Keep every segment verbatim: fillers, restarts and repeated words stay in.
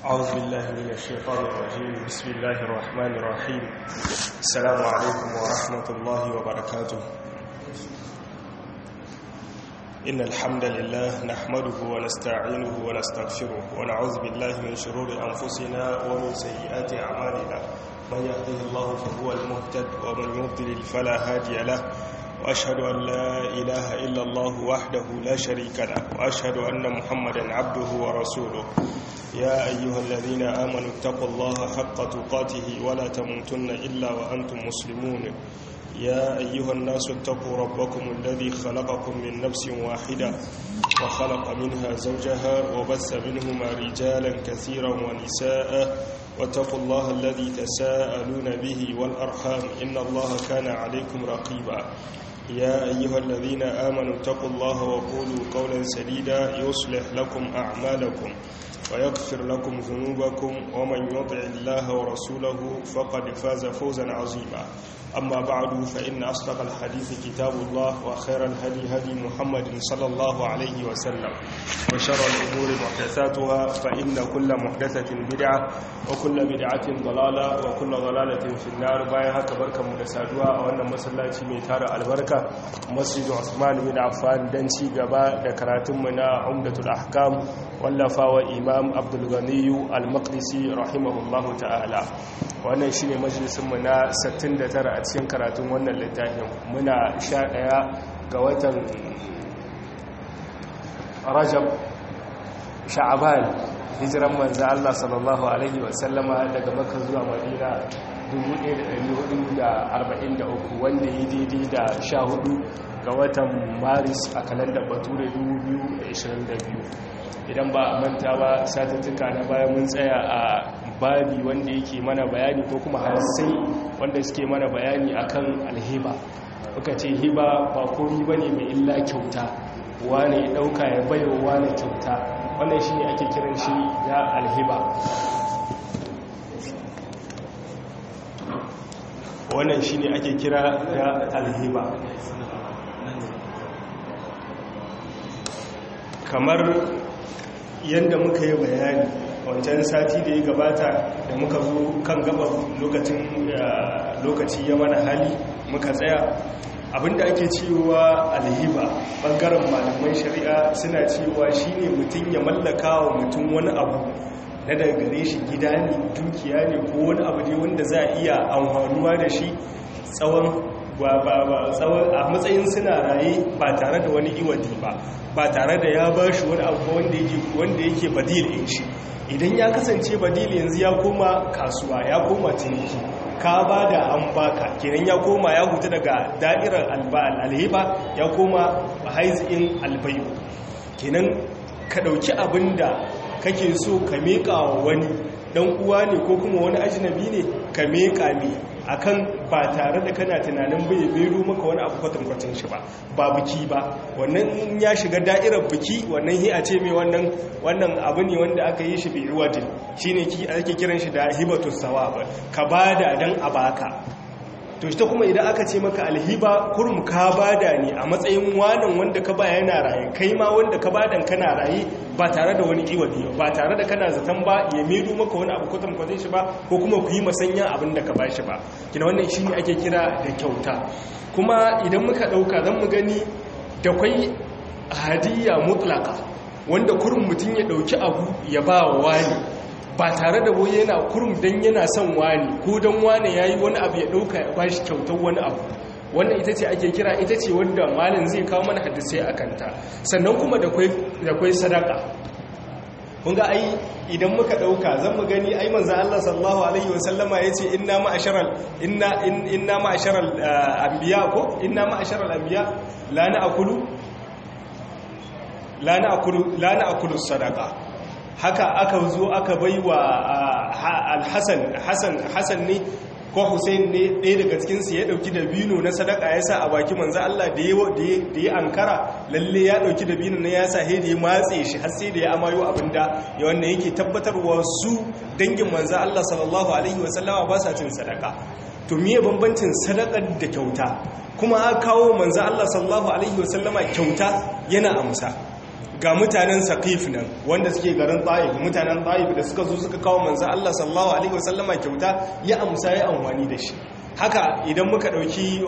أعوذ بالله من الشيطان الرجيم. بسم الله الرحمن الرحيم. السلام عليكم ورحمة الله وبركاته. إن الحمد لله نحمده ونستعينه ونستغفره ونعوذ بالله من شرور أنفسنا ومن سيئات أعمالنا. من يهده الله فهو المهتد ومن يضلل فلا هادي له، وأشهد أن لا إله إلا الله وحده لا شريك له، وأشهد أن محمدا عبده ورسوله. يا أيها الذين آمنوا اتقوا الله حق تقاته ولا تموتن إلا وأنتم مسلمون. يا أيها الناس اتقوا ربكم الذي خلقكم من نفس واحدة وخلق منها زوجها وبث منهما رجالا كثيرا ونساء، واتقوا الله الذي تساءلون به والأرحام إن الله كان عليكم رقيبا. يا أيها الذين آمنوا اتقوا الله وقولوا قولا سديدا يصلح لكم أعمالكم ويغفر لكم ذنوبكم، ومن يطع الله ورسوله فقد فاز فوزا عظيما. أما بعد، فإن أصدق الحديث كتاب الله، وخير الهدي هدي محمد صلى الله عليه وسلم، وشر الأمور محدثاتها، فإن كل محدثة بدعة وكل بدعة ضلالة وكل ضلالة في النار. بايها كبركة مدسادوا وأن مسلاتي ميتار البركة مسجد عثمان بن عفان دنشي قباء دكراتمنا عمدة الأحكام واللفا وإمام عبد الغني المقدسي رحمه الله تعالى. wannan shine majalisin mu na sittin da tara a cikin karatun wannan littafin. Muna sha ɗaya ga watan Rajab Sha'ban, hijiran manzo Allah sallallahu alaihi wasallama daga Makka zuwa Madina dubu ɗaya da ɗari hudu da arba'in da uku, wanda yi daidai da sha hudu ga watan Maris a kalandar Bature dubu biyu da ashirin da biyu. Idan ba a manta ba, satuttuka na baya mun tsaya a babi wanda yake mana bayani ko kuma harsai wanda suke mana bayani akan alhiba. Muka ce hiba ba komai bane mai illa kyauta, wane ya dauka ya bayo wane kyauta, wannan shine ake kiran shi da alhiba. wannan shine ake kira da alhiba. kamar yadda muka yi bayani wancan sati da ya gabata da muka zo kan gabar lokacin lokaci ya mana hali muka tsaya, abinda ake cewa alhiba bangaren malaman shari'a suna cewa shine mutum ya mallaka wa mutum wani abu na daga gare shi, gida ne, dukiya ne, ko wani abu ne wanda za a iya amfanuwa da shi tsawon a matsayin suna raye ba tare da wani iwadi ba ba tare da ya ba shi wani abu wanda yake badil in shi. Idan ya kasance badil yanzu ya koma kasuwa, ya koma ciniki, ka ba da an baka, kenan ya koma ya huta daga da'irar alhiba, ya koma haizin albayu. Kenan ka ɗauki abin da kake so ka meƙa wa wani ɗan uwa ne ko kuma wani ajinabi ne, ka meƙa mai akan ba tare da kana tunanin bai bero maka wani abu kwatankwacin shi ba ba biki ba. Wannan ya shiga da'irar biki, wannan hi a ce mai wannan wannan abu ne wanda aka yi shi bi iwadin, shine ki ake kiran shi da hibatu sawab, ka bada dan a baka. To shi ta kuma idan aka ce maka alhiba, kurum ka bada ne a matsayin wanan wanda ka ba yana raye, kai ma wanda ka badan kana raye ba tare da wani iwadi ba tare da kana zaton ba ya medo maka wani abu kwatan kwatan shi ba, ko kuma ku yi masanya abin da ka ba shi ba. Kina wannan shine ake kira da kyauta. Kuma idan muka dauka zan mu gani da kwai hadiyya mutlaka, wanda kurum mutum ya dauki abu ya ba wa wani ba tare da boye yana kurum dan yana son wani ko dan wani yayi wani abu ya dauka ya bashi kyautar wani abu. Wannan ita ce ake kira, ita ce wanda malin zai kawo mana hadisai akan ta. Sannan kuma da kwai da kwai sadaka. Kun ga ai idan muka dauka zan mu gani ai manzo Allah sallallahu alaihi wasallama yace inna ma'asharal inna inna ma'asharal anbiya ko inna ma'asharal anbiya la na'kulu la na'kulu la na'kulu sadaqa. Haka aka zo aka baiwa al-Hasan Hasan Hasan ne ko Hussein ne ɗaya daga cikinsu ya ɗauki dabino na sadaka ya sa a baki manzo Allah da ya ankara lalle ya ɗauki dabino na ya sa he da ya matse shi har sai da ya amayo abinda ya wannan yake tabbatarwa su dangin manzo Allah sallallahu alaihi wasallama ba sa cin sadaka. To miye bambancin sadaka da kyauta? Kuma aka kawo manzo Allah sallallahu alaihi wasallama kyauta yana amsa. ga mutanen Saqif nan wanda suke garin Taif, mutanen Taif da suka zo suka kawo manzo Allah sallallahu alaihi wasallama kyauta ya amsa ya amfani da shi. Haka idan muka dauki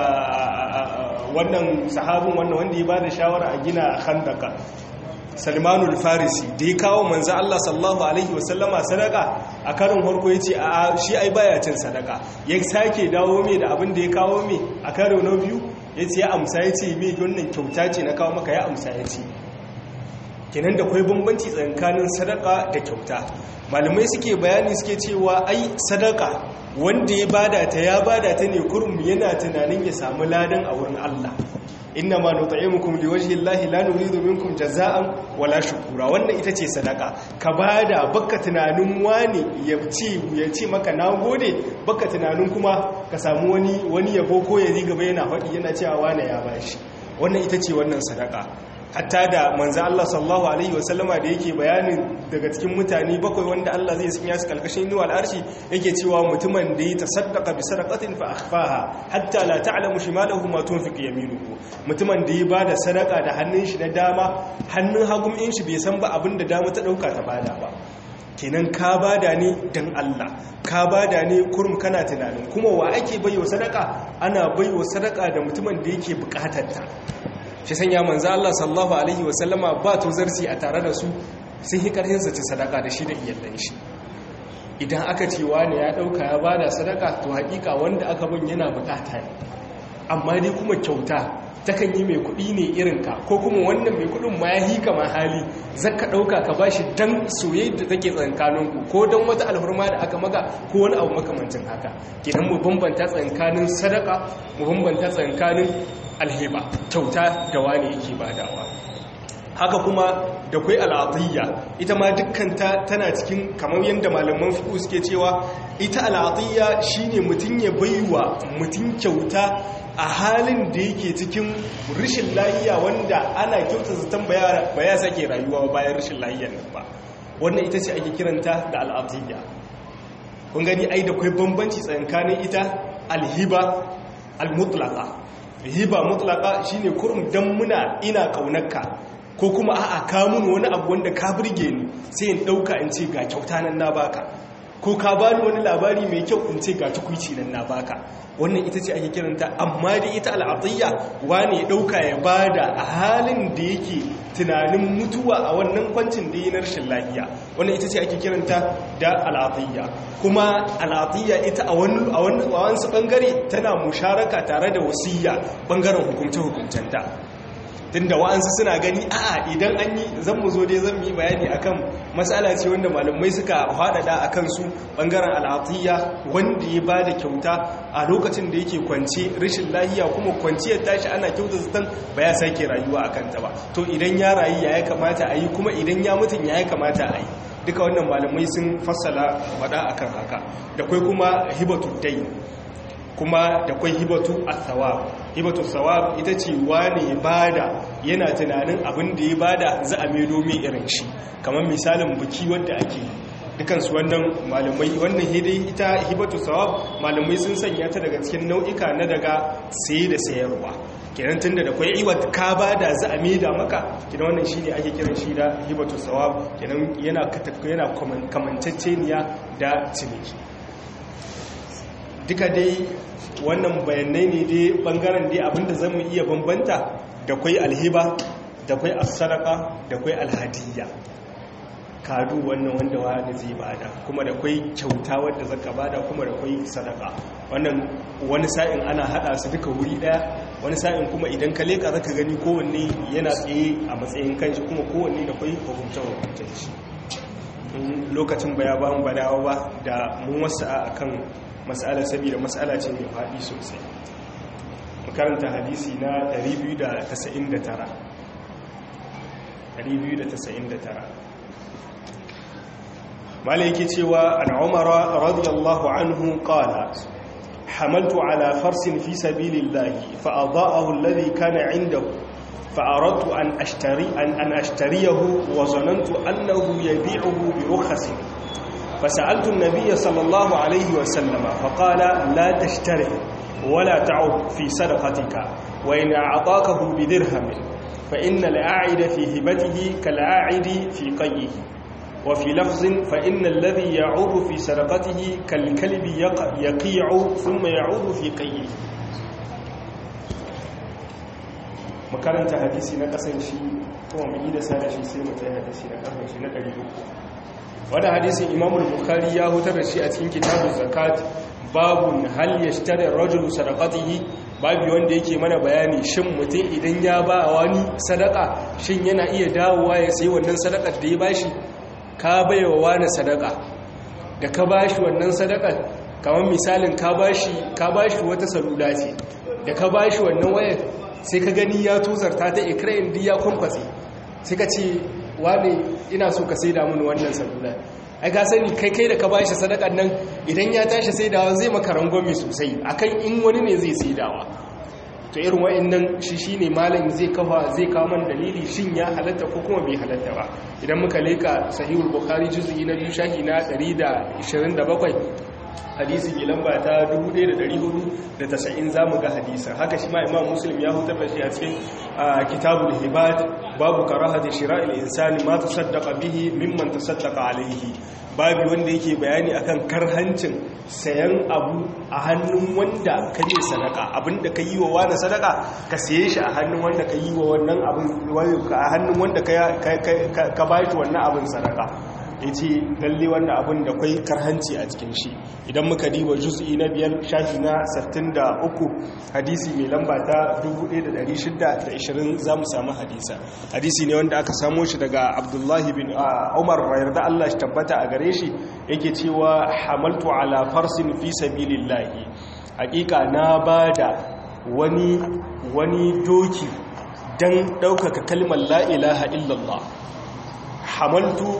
wannan sahabin wannan wanda ya bada shawara a gina Khandaka, Salmanul Farisi, da ya kawo manzo Allah sallallahu alaihi wasallama sadaka, a karin farko yace a shi ai baya cin sadaka, ya sake dawo mai da abin da ya kawo mai a karo na biyu yace ya amsa yace me wannan kyauta ce na kawo maka, ya amsa yace. Kenan da kwai bambanci tsakanin sadaka da kyauta. Malamai suke bayani suke cewa ai sadaka wanda ya bada ta ya bada ta ne kurum yana tunanin ya samu ladan a wurin Allah. Inna ma nut'imukum liwajhi Allahi la nuridu minkum jazaa'an wala shukura. Wannan ita ce sadaka. Ka bada baka tunanin wani ya ce ya ce maka nagode, baka tunanin kuma ka samu wani wani yabo ko ya riga bai yana faɗi yana cewa wani ya bashi. Wannan ita ce wannan sadaka. Hatta da manzo Allah sallallahu alaihi wasallama da yake bayanin daga cikin mutane bakwai wanda Allah zai sanya su kalkashin inuwa al'arshi, yake cewa mutumin da ya tasaddaqa bi sadaqatin fa akhfaha hatta la ta'lamu shimalahu ma tunfiqu yaminuhu. Mutumin da ya bada sadaka da hannun shi na dama, hannun hagun in shi bai san ba abin da dama ta dauka ta bada ba. Kenan ka bada ne dan Allah, ka bada ne kurum kana tunanin. Kuma wa ake baiwa sadaka? Ana baiwa sadaka da mutumin da yake bukatar ta. Shi sanya manzo Allah sallallahu alaihi wasallama ba to zarci a tare da su, sun yi karhin su ci sadaka da shi da iyalan shi. Idan aka ce wani ya dauka ya bada sadaka, to hakika wanda aka bin yana bukata ne. Amma dai kuma kyauta takan yi mai kuɗi ne irinka, ko kuma wannan mai kuɗin ma ya hika ma hali, zaka ɗauka ka bashi dan soyayya da take tsankaninku, ko dan wata alhurma da aka maka, ko wani abu makamancin haka. Kenan mu bambanta tsakanin sadaka, mu bambanta tsakanin alhiba, kyauta da wani yake badawa. Haka kuma da kwai al'atiyya, ita ma dukkanta tana cikin, kamar yadda malaman fiqh suke cewa ita al'atiyya shine mutun ya baiwa mutun kyauta a halin da yake cikin rashin lafiya, wanda ana kyauta zaton ba ya sake rayuwa bayan rashin lafiyar nan ba. Wannan ita ce ake kiranta da al'atiyya. Kun gani ai da kwai bambanci tsakanin ita alhiba al-mutlaqa. Hiba mutlaqa shine kurum dan muna ina kaunarka, ko kuma a'a ka mun wani abu wanda ka burge ni sai in dauka in ce ga kyauta nan na baka, ko ka bani wani labari mai kyau in ce ga tukuici nan na baka. Wannan ita ce ake kiranta. Amma dai ita al'atiyya wani ya dauka ya bada a halin da yake tunanin mutuwa a wannan kwancin da yi na rashin lafiya, wannan ita ce ake kiranta da al'atiyya. Kuma al'atiyya ita a wani a wani bangare tana musharaka tare da wasiyya bangaren hukumce hukumcenta. Tunda wa'ansu suna gani a'a idan an yi, zan mu zo dai zan yi bayani akan matsala ce wanda malamai suka faɗaɗa a kansu ɓangaren al'atiyya, wanda ya ba da kyauta a lokacin da yake kwance rashin lahiya, kuma kwanciyar tashi ana kyauta zaton ba ya sake rayuwa a kanta ba. To idan ya rayu ya ya kamata a yi, kuma idan ya mutum ya ya kamata a yi. Duka wannan malamai sun fassala faɗa akan haka. Da kwai kuma hibatu dai, kuma da kwai hibatu athawab. Hibatu thawab ita ce wani bada yana tunanin abin da ya bada za a maido mai irin shi, kamar misalin biki wanda ake dukansu wannan malamai. Wannan hidai ita hibatu thawab malamai sun sanya ta daga cikin nau'ika na daga saye da sayarwa. Kenan tunda da kwai iwat ka bada za a maida maka, kenan wannan shine ake kiran shi da hibatu thawab. Kenan yana yana kamanceceniya da ciniki. Duka dai wannan bayanai ne dai bangaren dai abinda zan mu iya bambanta, da kwai alhiba, da kwai as-sadaqa, da kwai alhadiyya. Kadu wannan wanda wani zai bada, kuma da kwai kyauta wanda zaka bada, kuma da kwai sadaka. Wannan wani sa'in ana hada su duka wuri daya, wani sa'in kuma idan ka leka zaka gani kowanne yana tsaye a matsayin kanshi, kuma kowanne da kwai hukuncin hukuncin shi. Lokacin baya ba mu badawa ba da mun wasa akan mas'ala, saboda mas'ala ce mai faɗi sosai. Makaranta hadisi na ɗari biyu da tasa'in da tara. ɗari biyu da tasa'in da tara. Mala yake cewa an Umara radiyallahu anhu qala hamaltu ala farsin fi sabilillahi fa adaa'ahu alladhi kana 'indahu fa aradtu an ashtari an an ashtariyahu wa zanantu annahu yabi'uhu bi rukhsin. فسألت النبي صلى الله عليه وسلم فقال لا تشتري ولا تعب في صدقتك وإن أعطاكه بدرهم fa innal a'ida fi hibatihi kal a'idi fi qayyihi wa fi lafzin fa innal ladhi ya'udu fi sadaqatihi kal kalbi yaqi'u thumma ya'udu fi qayyihi. makaranta hadisi na kasan shi kuma mu yi da sada shi sai mu tayi hadisi na kasan shi na ɗari uku. Wannan hadisin Imam al-Bukhari ya hutar da shi a cikin kitabun zakat, babun hal yashtari ar-rajulu sadaqatihi, babu wanda yake mana bayani shin mutum idan ya ba wani sadaka shin yana iya dawowa ya sayi wannan sadakar da ya bashi. Ka baiwa wani sadaka, da ka bashi wannan sadakar kamar misalin ka bashi ka bashi wata salula ce, da ka bashi wannan wayar sai ka gani ya tuzarta ta ikirayin di ya kwankwatse, sai ka ce wane ina so ka sai da mun wannan salula. ai ka sani kai kai da ka bashi sadakar nan idan ya tashi sai dawa zai maka rangwame sosai akan in wani ne zai sai dawa. to irin wa'annan shi shine malam zai kafa zai kawo man dalili shin ya halatta ko kuma bai halatta ba. Idan muka leka sahihul bukhari juz'i na biyu shahi na ɗari da ishirin da bakwai hadisi mai lamba ta dubu ɗaya da ɗari hudu da tasa'in za mu ga hadisan. Haka shi ma imam muslim ya hutar da shi a cikin kitabul hibad, babu karahati shira'il insani ma tasaddaqa bihi mimman tasaddaqa alaihi, babu wanda yake bayani akan karhancin sayan abu a hannun wanda ka yi sadaka, abinda ka yi wa wani sadaka ka saye shi a hannun wanda ka yi wa wannan abin, a hannun wanda ka ba shi wannan abin sadaka. ya ce lalle wannan abin da kwai karhanci a cikin shi. Idan muka diba juz'i na biyar shafi na sittin da uku hadisi mai lamba ta dubu ɗaya da ɗari shida da ishirin za mu samu hadisa. Hadisi ne wanda aka samo shi daga abdullahi bin umar yarda Allah shi tabbata a gare shi, yake cewa hamaltu ala farsin fi sabilillahi, hakika na bada wani wani doki dan ɗaukaka kalmar la ilaha illallah. Hamaltu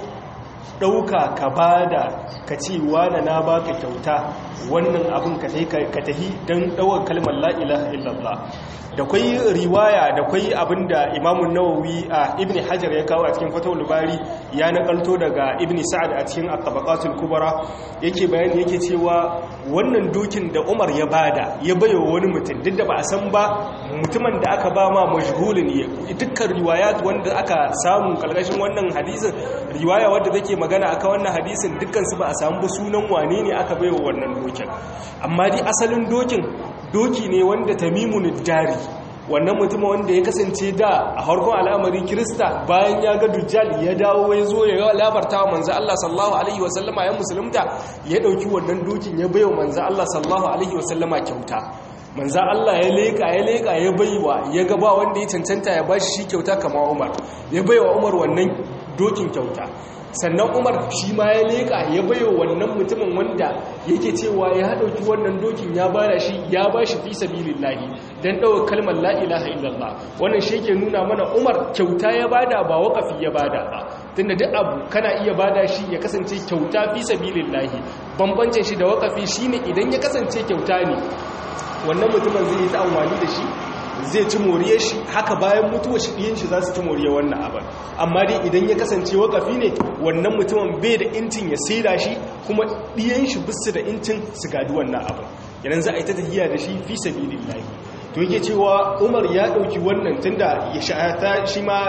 ɗauka ka ba da ka ce wane na ba ka kyauta wannan abin ka tahi don ɗaukar kalmar la'ilaha illallah. Da kwai riwaya da kwai abin da imamun nawawi a ibn hajar ya kawo a cikin fatawul bari ya nakalto daga ibn sa'ad a cikin at-tabaqatul kubra, yake bayani yake cewa wannan dokin da umar ya bada ya bayo wani mutum, duk da ba a san ba mutumin da aka ba ma mashhul ne. Dukkan riwayat wanda aka samu kalkashin wannan hadisin, riwaya wadda take magana akan wannan hadisin, dukkan su ba a samu sunan wane ne aka bayo wannan dokin. Amma dai asalin dokin doki ne wanda tamimun dari, wannan mutum wanda ya kasance da a harkon al'amari kirista, bayan ya ga dujjal ya dawo ya zo ya labarta wa manzo Allah sallallahu alaihi wasallama ya musulunta, ya dauki wannan dokin ya bayo manzo Allah sallallahu alaihi wasallama kyauta. manzo Allah ya leka ya leka ya baiwa ya ga ba wanda ya cancanta ya bashi shi kyauta kamar Umar, ya baiwa Umar wannan dokin kyauta. Sannan Umar shi ma ya leka ya baiwa wannan mutumin wanda yake cewa ya dauki wannan dokin ya bada shi ya bashi fi sabilillahi dan dawo kalmar la ilaha illallah. Wannan shi yake nuna mana Umar kyauta ya bada ba waqafi ya bada ba, tunda duk abu kana iya bada shi ya kasance kyauta fi sabilillahi. Bambancin shi da waqafi shine idan ya kasance kyauta ne, wannan mutumin zai yi ta amfani da shi, zai ci moriyar shi, haka bayan mutuwar shi ɗiyan shi za su ci moriyar wannan abin. Amma dai idan ya kasance wakafi ne, wannan mutumin bai da incin ya saida shi, kuma ɗiyan shi bisu da incin su gadi wannan abin. Yanan za a yi ta tafiya da shi fi sabilillahi. To yake cewa Umar ya ɗauki wannan tunda ya sha'ata shi ma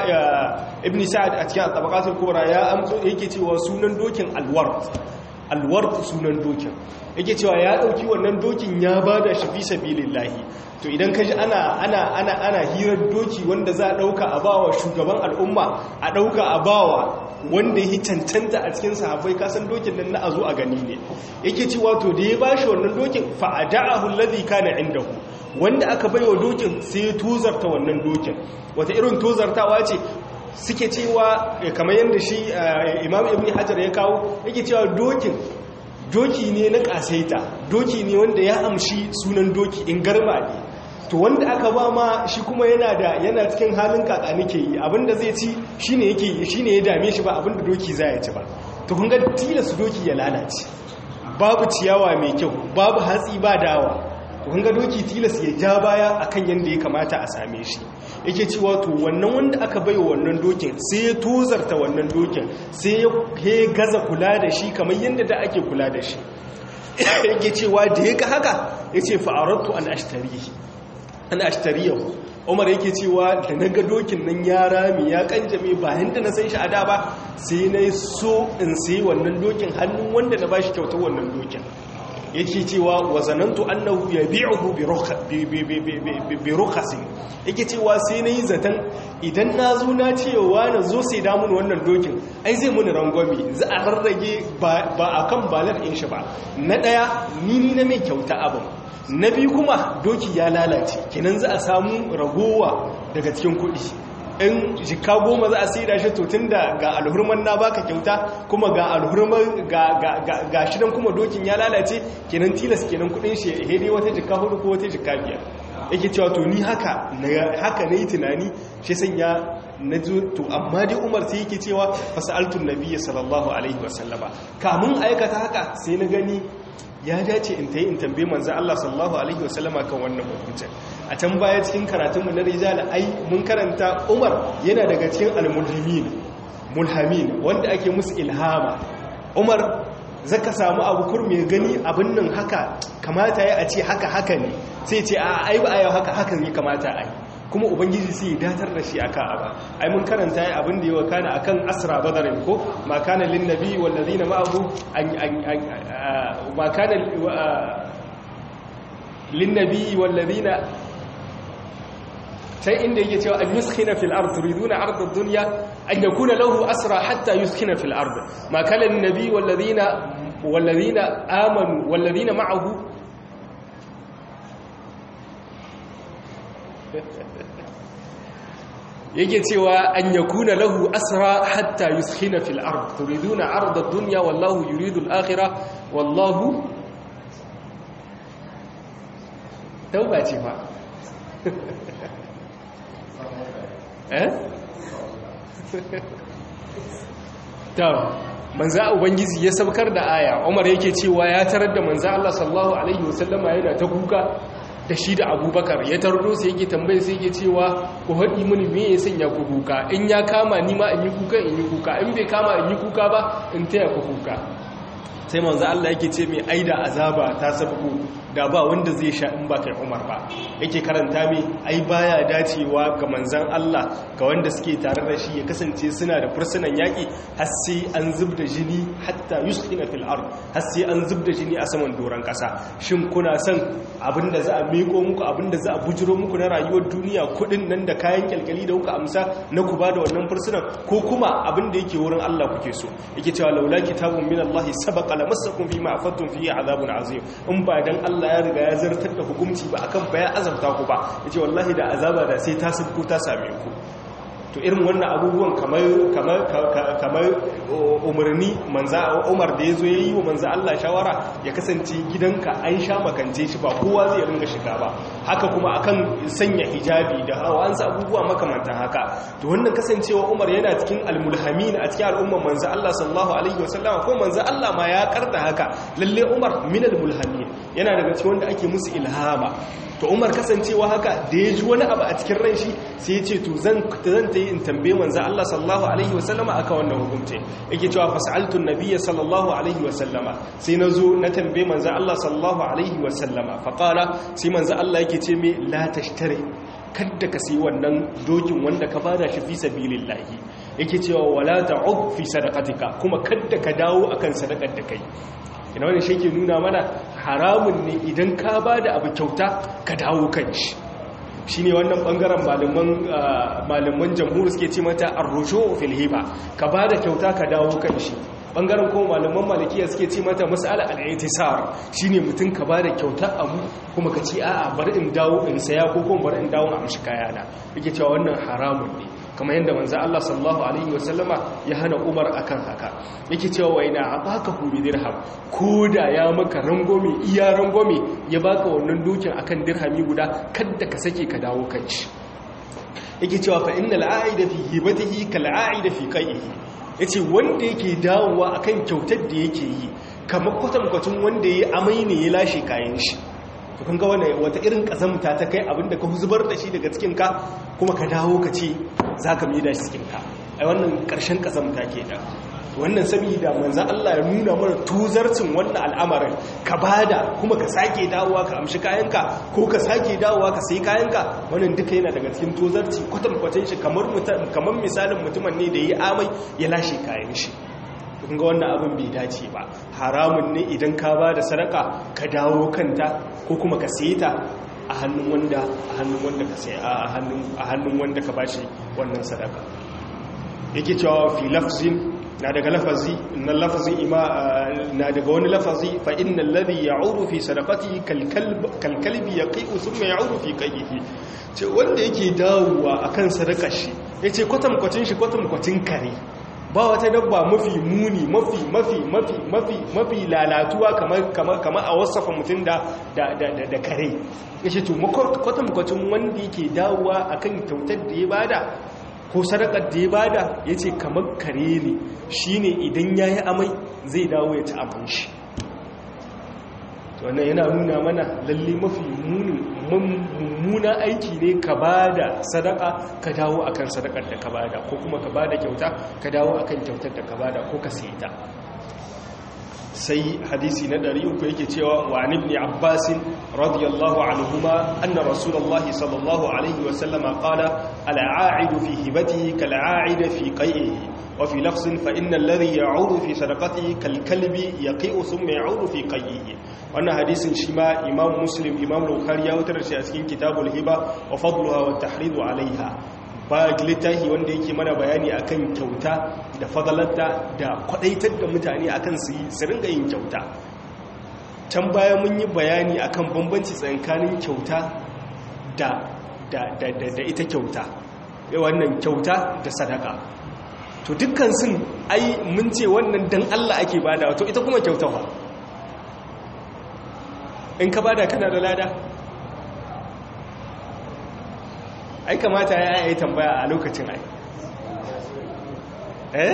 Ibn Sa'ad a cikin Tabaqatul Kubra ya amso yake cewa sunan dokin Al-Ward. Al-Ward sunan dokin. Yake cewa ya ɗauki wannan dokin ya bada shi fi sabilillahi. To idan kaji ana ana ana ana hirar doki wanda za a dauka a bawa shugaban al'umma, a dauka a bawa wanda yake cancanta a cikin sahabbai, kasan dokin nan na azo a gani ne. Yake cewa to da ya bashi wannan dokin fa ada'ahu alladhi kana indahu, wanda aka baiwa dokin sai ya tozarta wannan dokin. Wata irin tozartawa ce suke cewa kamar yanda shi Imam Ibn Hajar ya kawo, yake cewa dokin doki ne na kasaita, doki ne wanda ya amshi sunan doki in garma ne. To wanda aka ba ma shi kuma yana da yana cikin halin kaka nake yi, abinda zai ci shine yake shine ya dame shi ba abinda doki za ya ci ba. To kun ga tilas doki ya lalace, babu ciyawa mai kyau, babu hatsi ba dawa. To kun ga doki tilas ya ja baya akan yanda ya kamata a same shi. Yake cewa to wannan wanda aka baiwa wannan dokin sai ya tozarta wannan dokin, sai ya gaza kula da shi kamar yanda da ake kula da shi. Yake cewa da ya ga haka yace fa aradtu an ashtarihi, ana ashtariyahu Umar yake cewa da naga dokin nan ya rami ya kanjame ba yanda na san shi a da ba sai na so in sai wannan dokin hannun wanda na bashi kyautar wannan dokin yake cewa wazanantu annahu yabi'uhu bi rukhasin yake cewa sai nayi zatan idan nazo na cewa na zo sai da mun wannan dokin ai zai mun rangwame za a rarrage ba akan balar in shi ba na daya ni ni na mai kyauta abin na biyu kuma doki ya lalace kenan za a samu ragowa daga cikin kuɗi in jika goma za a sai da shi to tunda ga alhurman na baka kyauta kuma ga alhurman ga shidan kuma dokin ya lalace kenan tilas kenan kudin shi hede wata jika hudu ko wata jika biyar yake cewa to ni haka haka nayi tunani shi sanya na to amma dai Umar sai yake cewa fasaltun nabiyyi sallallahu alaihi wasallama kamun aikata haka sai na gani ya dace in tayi in tambaye manzo Allah sallallahu alaihi wasallama kan wannan hukunci a can baya cikin karatun mu na rijal ai mun karanta Umar yana daga cikin al-mulhamin mulhamin wanda ake musu ilhama Umar zaka samu abu kurme gani abin nan haka kamata ya a ce haka haka ne sai ce a ai ba ai haka haka ne kamata ai kuma ubangiji sai ya datar da shi akan aba ai mun karanta ai abin da yawa kana akan asra badarin ko ma kana lin nabi wal ladina ma'ahu an ma kana lin nabi wal ladina sai inda yake cewa an yuskhina fil ard turiduna ard ad-dunya an yakuna lahu asra hatta yuskhina fil ard ma kana lin nabi wal ladina wal ladina amanu wal ladina ma'ahu yake cewa an yakuna lahu asra hatta yuskhina fil ard turiduna ard ad-dunya wallahu yuridu al-akhirah wallahu tauba ce fa eh ta manzo ubangiji ya sabkar da aya Umar yake cewa ya tarar da manzo Allah sallallahu alaihi wasallama yana ta kuka da shi da Abubakar ya tardo sai yake tambaye sai yake cewa ku haɗi mini me ya sanya ku kuka in ya kama ni ma in yi kuka in yi kuka in bai kama in yi kuka ba in taya ku kuka sai manzo Allah yake ce mai aida azaba ta sabku da ba wanda zai sha in ba kai Umar ba yake karanta mai ai baya dacewa ga manzon Allah ga wanda suke tare da shi ya kasance suna da fursunan yaki har sai an zubda jini hatta yuskhina fil ard har sai an zubda jini a saman doran kasa shin kuna son abinda za a miko muku abinda za a bujiro muku na rayuwar duniya kudin nan da kayan kyalkyali da kuka amsa na ku bada wannan fursunan ko kuma abinda yake wurin Allah kuke so yake cewa laula kitabun min Allah sabaqa lamassakum bima afattum fihi azabun azim in ba dan Allah ya riga ya zartar da hukunci ba akan baya azabta ku ba yace wallahi da azaba da sai ta sabko ta same ku to irin wannan abubuwan kamar kamar kamar umarni manza Umar da yazo yayi wa manza Allah shawara ya kasance gidanka an sha makance shi ba kowa zai ringa shiga ba haka kuma akan sanya hijabi da hawansa abubuwa makamantan haka to wannan kasancewa Umar yana cikin almulhamin a cikin al'umman manza Allah sallallahu alaihi wasallam ko manza Allah ma ya karda haka lalle Umar min almulhamin yana daga cikin wanda ake musu ilhama to Umar kasancewa haka da ya ji wani abu a cikin ran shi sai ya ce to zan zan ta yi in tambaye manzo Allah sallallahu alaihi wasallama aka wannan hukunci yake cewa fasaltu annabiyya sallallahu alaihi wasallama sai nazo na tambaye manzo Allah sallallahu alaihi wasallama fa qala sai manzo Allah yake ce me la tashtari kada ka sai wannan dokin wanda ka bada shi fi sabilillahi yake cewa wala ta'ud fi sadaqatika kuma kada ka dawo akan sadakar da kai ina wani shi ke nuna mana haramun ne idan ka ba da abu kyauta ka dawo kan shi shi ne wannan ɓangaren malaman jamhur suke ce mata arrusho filhiba ka ba da kyauta ka dawo kan shi ɓangaren kuma malaman malakiya suke ce mata masala al'aitisar shi ne mutum ka ba da kyauta abu kuma ka ce a'a bari in dawo in saya ko kuma bari in dawo a amshi kayana yake cewa wannan haramun ne kamar yadda manzo Allah sallallahu alaihi wasallama ya hana Umar akan haka yake cewa wa ina baka hu bi dirham koda ya maka rangome iya rangome ya baka wannan dokin akan dirhami guda kada ka sake ka dawo kanci yake cewa fa innal a'ida fi hibatihi kal a'ida fi qaihi yace wanda yake dawowa akan kyautar da yake yi kamar kwatankwacin wanda yayi amai ne ya lashe kayan shi to kun ga wannan wata irin kazamta ta kai abinda ka zubar da shi daga cikin ka kuma ka dawo ka ce zaka mai da shi cikin ka ai wannan karshen kazamta ke da wannan saboda manzon Allah ya nuna mana tuzarcin wannan al'amarin ka bada kuma ka sake dawowa ka amshi kayanka ko ka sake dawowa ka sai kayanka wannan duka yana daga cikin tuzarci kwatankwacin shi kamar kamar misalin mutumin ne da yayi amai ya lashe kayan shi kun ga wannan abin bai dace ba haramun ne idan ka bada sadaka ka dawo kanta ko kuma ka saye ta a hannun wanda a hannun wanda ka sai a hannun a hannun wanda ka bashi wannan sadaka yake cewa fi lafzin na daga lafazi na lafazin ima na daga wani lafazi fa innal ladhi ya'udu fi sadaqatihi kal kalb kal kalbi yaqi'u thumma ya'udu fi qayyihi ce wanda yake dawowa akan sadakar shi yace kwatankwacin shi kwatankwacin kare ba wata dabba mafi muni mafi mafi mafi mafi mafi lalatuwa kamar kamar kamar a wasafa mutum da da da da kare yace to kwatankwacin wanda yake dawowa akan kyautar da ya bada ko sadakar da ya bada yace kamar kare ne shine idan yayi amai zai dawo ya ci abin shi to wannan yana nuna mana lalle mafi mummuna aiki ne ka bada sadaka ka dawo akan sadakar da ka bada ko kuma ka bada kyauta ka dawo akan kyautar da ka bada ko ka sayi ta sai hadisi na ɗari uku yake cewa wa an ibn abbas radiyallahu anhuma anna rasulullah sallallahu alaihi wa sallama qala al-a'idu fi hibatihi kal-a'id fi qai'ihi wa fi lafzin fa inna alladhi ya'udu fi sadaqatihi kal-kalbi yaqi'u thumma ya'udu fi qai'ihi wannan hadisin shi ma imam muslim imam bukhari ya wutar shi a cikin kitabul hiba wa fadluha wa tahridu alaiha ba littafi wanda yake mana bayani akan kyauta da fadalarta da kwadaitar da mutane akan su yi su ringa yin kyauta can baya mun yi bayani akan bambanci tsakanin kyauta da da da da ita kyauta wannan kyauta da sadaka to dukkan sun ai mun ce wannan dan Allah ake bada to ita kuma kyautawa in ka bada kana da lada ai kamata ya yi tambaya a lokacin ai eh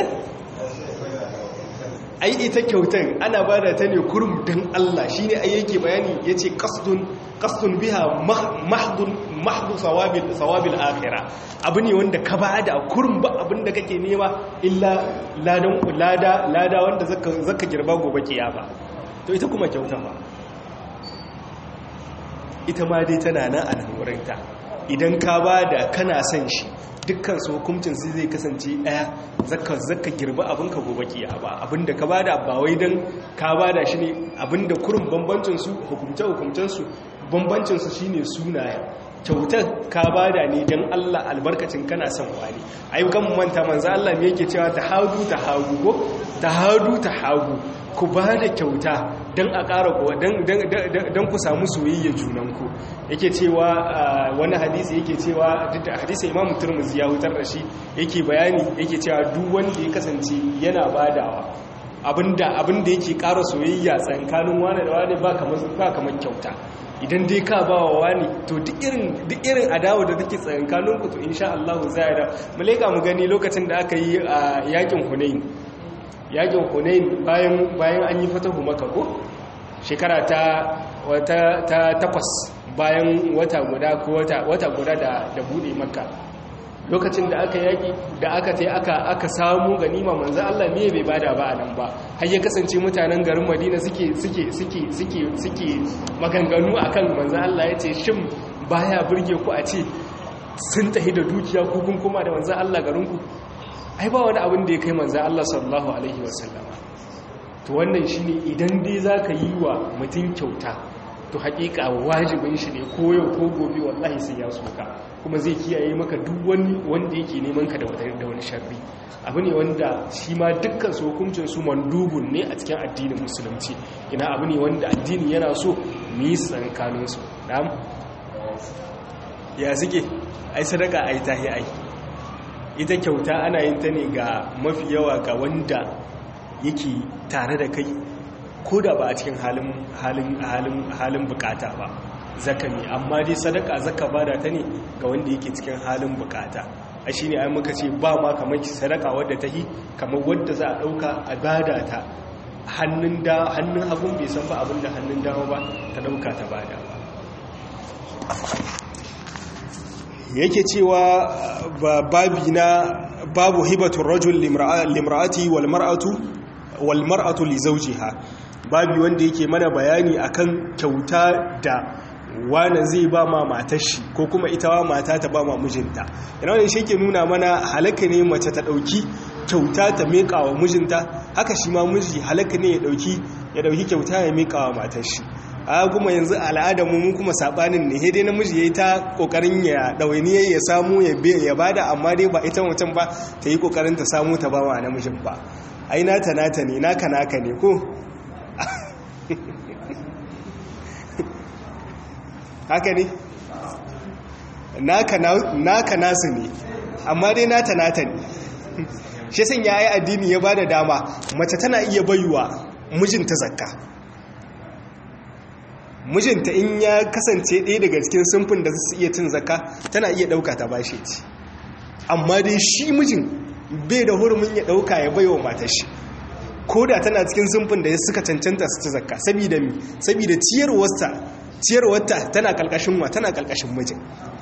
ai ita kyautar ana bada ta ne kurum dan Allah shine ai yake bayani yace qasdun qasdun biha mahdun mahdu sawabil sawabil akhirah abu ne wanda ka bada kurum ba abinda kake nema illa ladan lada lada wanda zaka zaka girba gobe kiyama to ita kuma kyauta ba ita ma dai tana nan a nan wurinta idan ka ba da kana son shi dukkan su hukuncin su zai kasance ɗaya zaka zaka girba abinka gobe kiyama abinda ka ba da ba wai dan ka ba da shi ne abinda kurin bambancin su hukumce hukumcen su bambancin su shine sunaye kyautar ka ba da ne dan Allah albarkacin kana son wani ayyukan mu manta manzo Allah me yake cewa tahadu tahagu ko tahadu tahagu ku ba da kyauta don a ƙara kuwa don ku samu soyayya junanku yake cewa wani hadisi yake cewa hadisi imamu turmuzi ya hutar da shi yake bayani yake cewa duk wanda ya kasance yana badawa abinda abinda yake ƙara soyayya tsakanin wani da wani ba kamar kyauta idan dai ka ba wa wani to duk irin adawa da take tsakaninku to insha Allah za ya da mu leka mu gani lokacin da aka yi a yakin Hunain yakin Hunain bayan bayan an yi fatahu Makka ko shekara ta wata ta takwas bayan wata guda ko wata wata guda da da bude Makka lokacin da aka yaki da aka tai aka aka samu ganima manzo Allah me bai bada ba anan ba har ya kasance mutanen garin Madina suke suke suke suke suke maganganu akan manzo Allah yace shin baya burge ku a ce sun tahi da dukiya ku kun kuma da manzo Allah garin ku ai ba wani abin da ya kai manzan Allah sallallahu Alaihi wasallama to wannan shi ne idan dai za ka yi wa mutum kyauta to haƙiƙa wajibin shi ne ko yau ko gobe wallahi sai ya soka kuma zai kiyaye maka duk wani wanda yake neman ka da wani sharri abu ne wanda shi ma dukkan su hukuncin su mandubun ne a cikin addinin musulunci ina abu ne wanda addini yana so mu yi tsankanin su na'am ya suke ai sadaka ai tahi ai ita kyauta ana yin ta ne ga mafi yawa ga wanda yake tare da kai ko da ba a cikin halin halin halin halin bukata ba zaka ne amma dai sadaka zaka bada ta ne ga wanda yake cikin halin bukata a shine ai muka ce ba ma kamar sadaka wadda ta yi kamar wadda za a dauka a bada ta hannun da hannun hagun bai san ba abinda hannun dama ba ta dauka ta bada ba yake cewa babi na babu hibatu rajul limra'ati wal mar'atu wal mar'atu li zawjiha, babu wanda yake mana bayani akan kyauta da wani zai ba ma matar shi ko kuma ita wa mata ta ba ma mijinta. yana wani shi ke nuna mana halaka ne mace ta dauki kyauta ta meka wa mijinta, haka shi ma miji halaka ne ya dauki ya dauki kyauta ya meka wa matar shi. a kuma yanzu al'adar mu kuma sabanin ne, dai namiji yayi ta kokarin ya dawaini ya samu ya ya bada, amma dai ba ita mutum ba ta yi kokarin ta samu ta ba wa namijin ba. ai nata nata ne, naka naka ne ko haka ne, naka nasu ne, amma dai nata nata ne. shi sun ya yi addini ya ba da dama mace tana iya bayuwa mijinta zakka. mijinta in ya kasance ɗaya daga cikin sunfin da su iya cin zakka tana iya ɗauka ta bashe ci, amma dai shi mijin bai da hurumin ya ɗauka ya baiwa matar shi, ko da tana cikin sunfin da suka cancanta su ci zakka. saboda mi saboda ciyarwarta ciyarwarta tana kalkashin wa tana kalkashin mijin.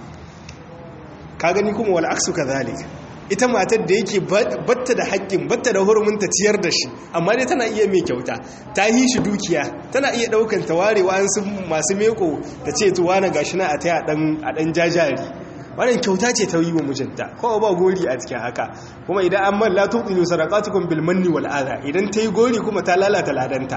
ka gani kuma wal aksu kadhalik, ita matar da yake batta da haƙƙin batta da hurumin ta ciyar da shi, amma dai tana iya mai kyauta, ta yi shi dukiya, tana iya ɗaukan ta warewa an sun masu meko ta ce tuwa na gashi na a taya a ɗan jajari. wannan kyauta ce ta yi wa mijinta, kowa ba gori a cikin haka. kuma idan an man la tuqilu sadaqatukum bil manni wal adha, idan ta yi gori kuma ta lalata ladanta.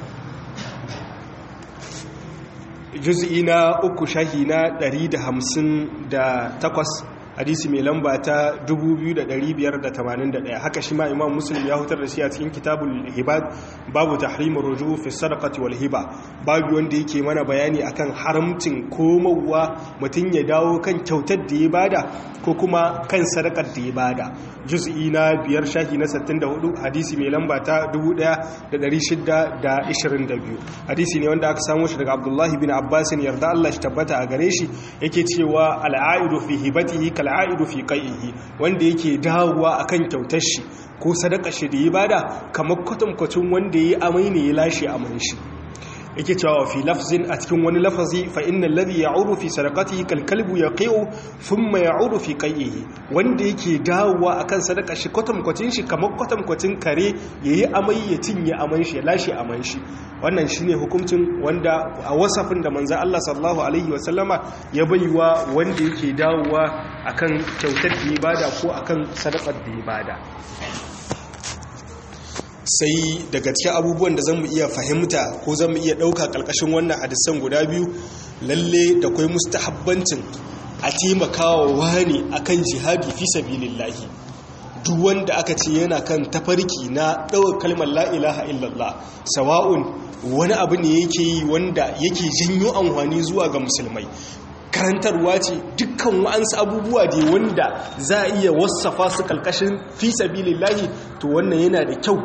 juz'i na uku shahi na ɗari da hamsin da takwas, hadisi mai lamba ta dubu biyu da ɗari biyar da tamanin da ɗaya. haka shi ma imam muslim ya hutar da shi a cikin kitabul hibad, babu tahrimur ruju fi sadaqati wal hiba, babu wanda yake mana bayani akan haramcin komowa mutum ya dawo kan kyautar da ya bada ko kuma kan sadakar da ya bada. juz'i na biyar shahi na sittin da hudu, hadisi mai lamba ta dubu ɗaya da ɗari shida da ishirin da biyu. hadisi ne wanda aka samu shi daga abdullahi bin abbas yarda Allah shi tabbata a gare shi, yake cewa al'aidu fi hibatihi kal'aidu fi qaihi, wanda yake dawowa akan kyautar shi ko sadaka shi da ya bada kamar kwatankwacin wanda ya amai ne ya lashe aman shi. yake cewa fi lafzin a cikin wani lafazi fa innal ladhi ya'udu fi sadaqatihi kal kalbu yaqiu thumma ya'udu fi qayyihi, wanda yake dawowa akan sadaka shi kwatankwacin shi kamar kwatankwacin kare yayi amai ya cinye aman shi ya lashe aman shi. wannan shine hukuncin wanda a wasafin da manzo Allah sallallahu alaihi wasallama ya baiwa wanda yake dawowa akan kyautar da ibada ko akan sadaqar da ibada. sai daga cikin abubuwan da zamu iya fahimta ko zamu iya dauka kalkashin wannan hadisan guda biyu, lalle da kai mustahabbancin a taimakawa wani akan jihadi fi sabilillahi. duk wanda aka ce yana kan tafarki na ɗaukar kalmar la ilaha illallah, sawa'un wani abu ne yake yi wanda yake janyo amfani zuwa ga musulmai, karantarwa ce, dukkan wa'ansu abubuwa da wanda za a iya wasafa su kalkashin fi sabilillahi, to wannan yana da kyau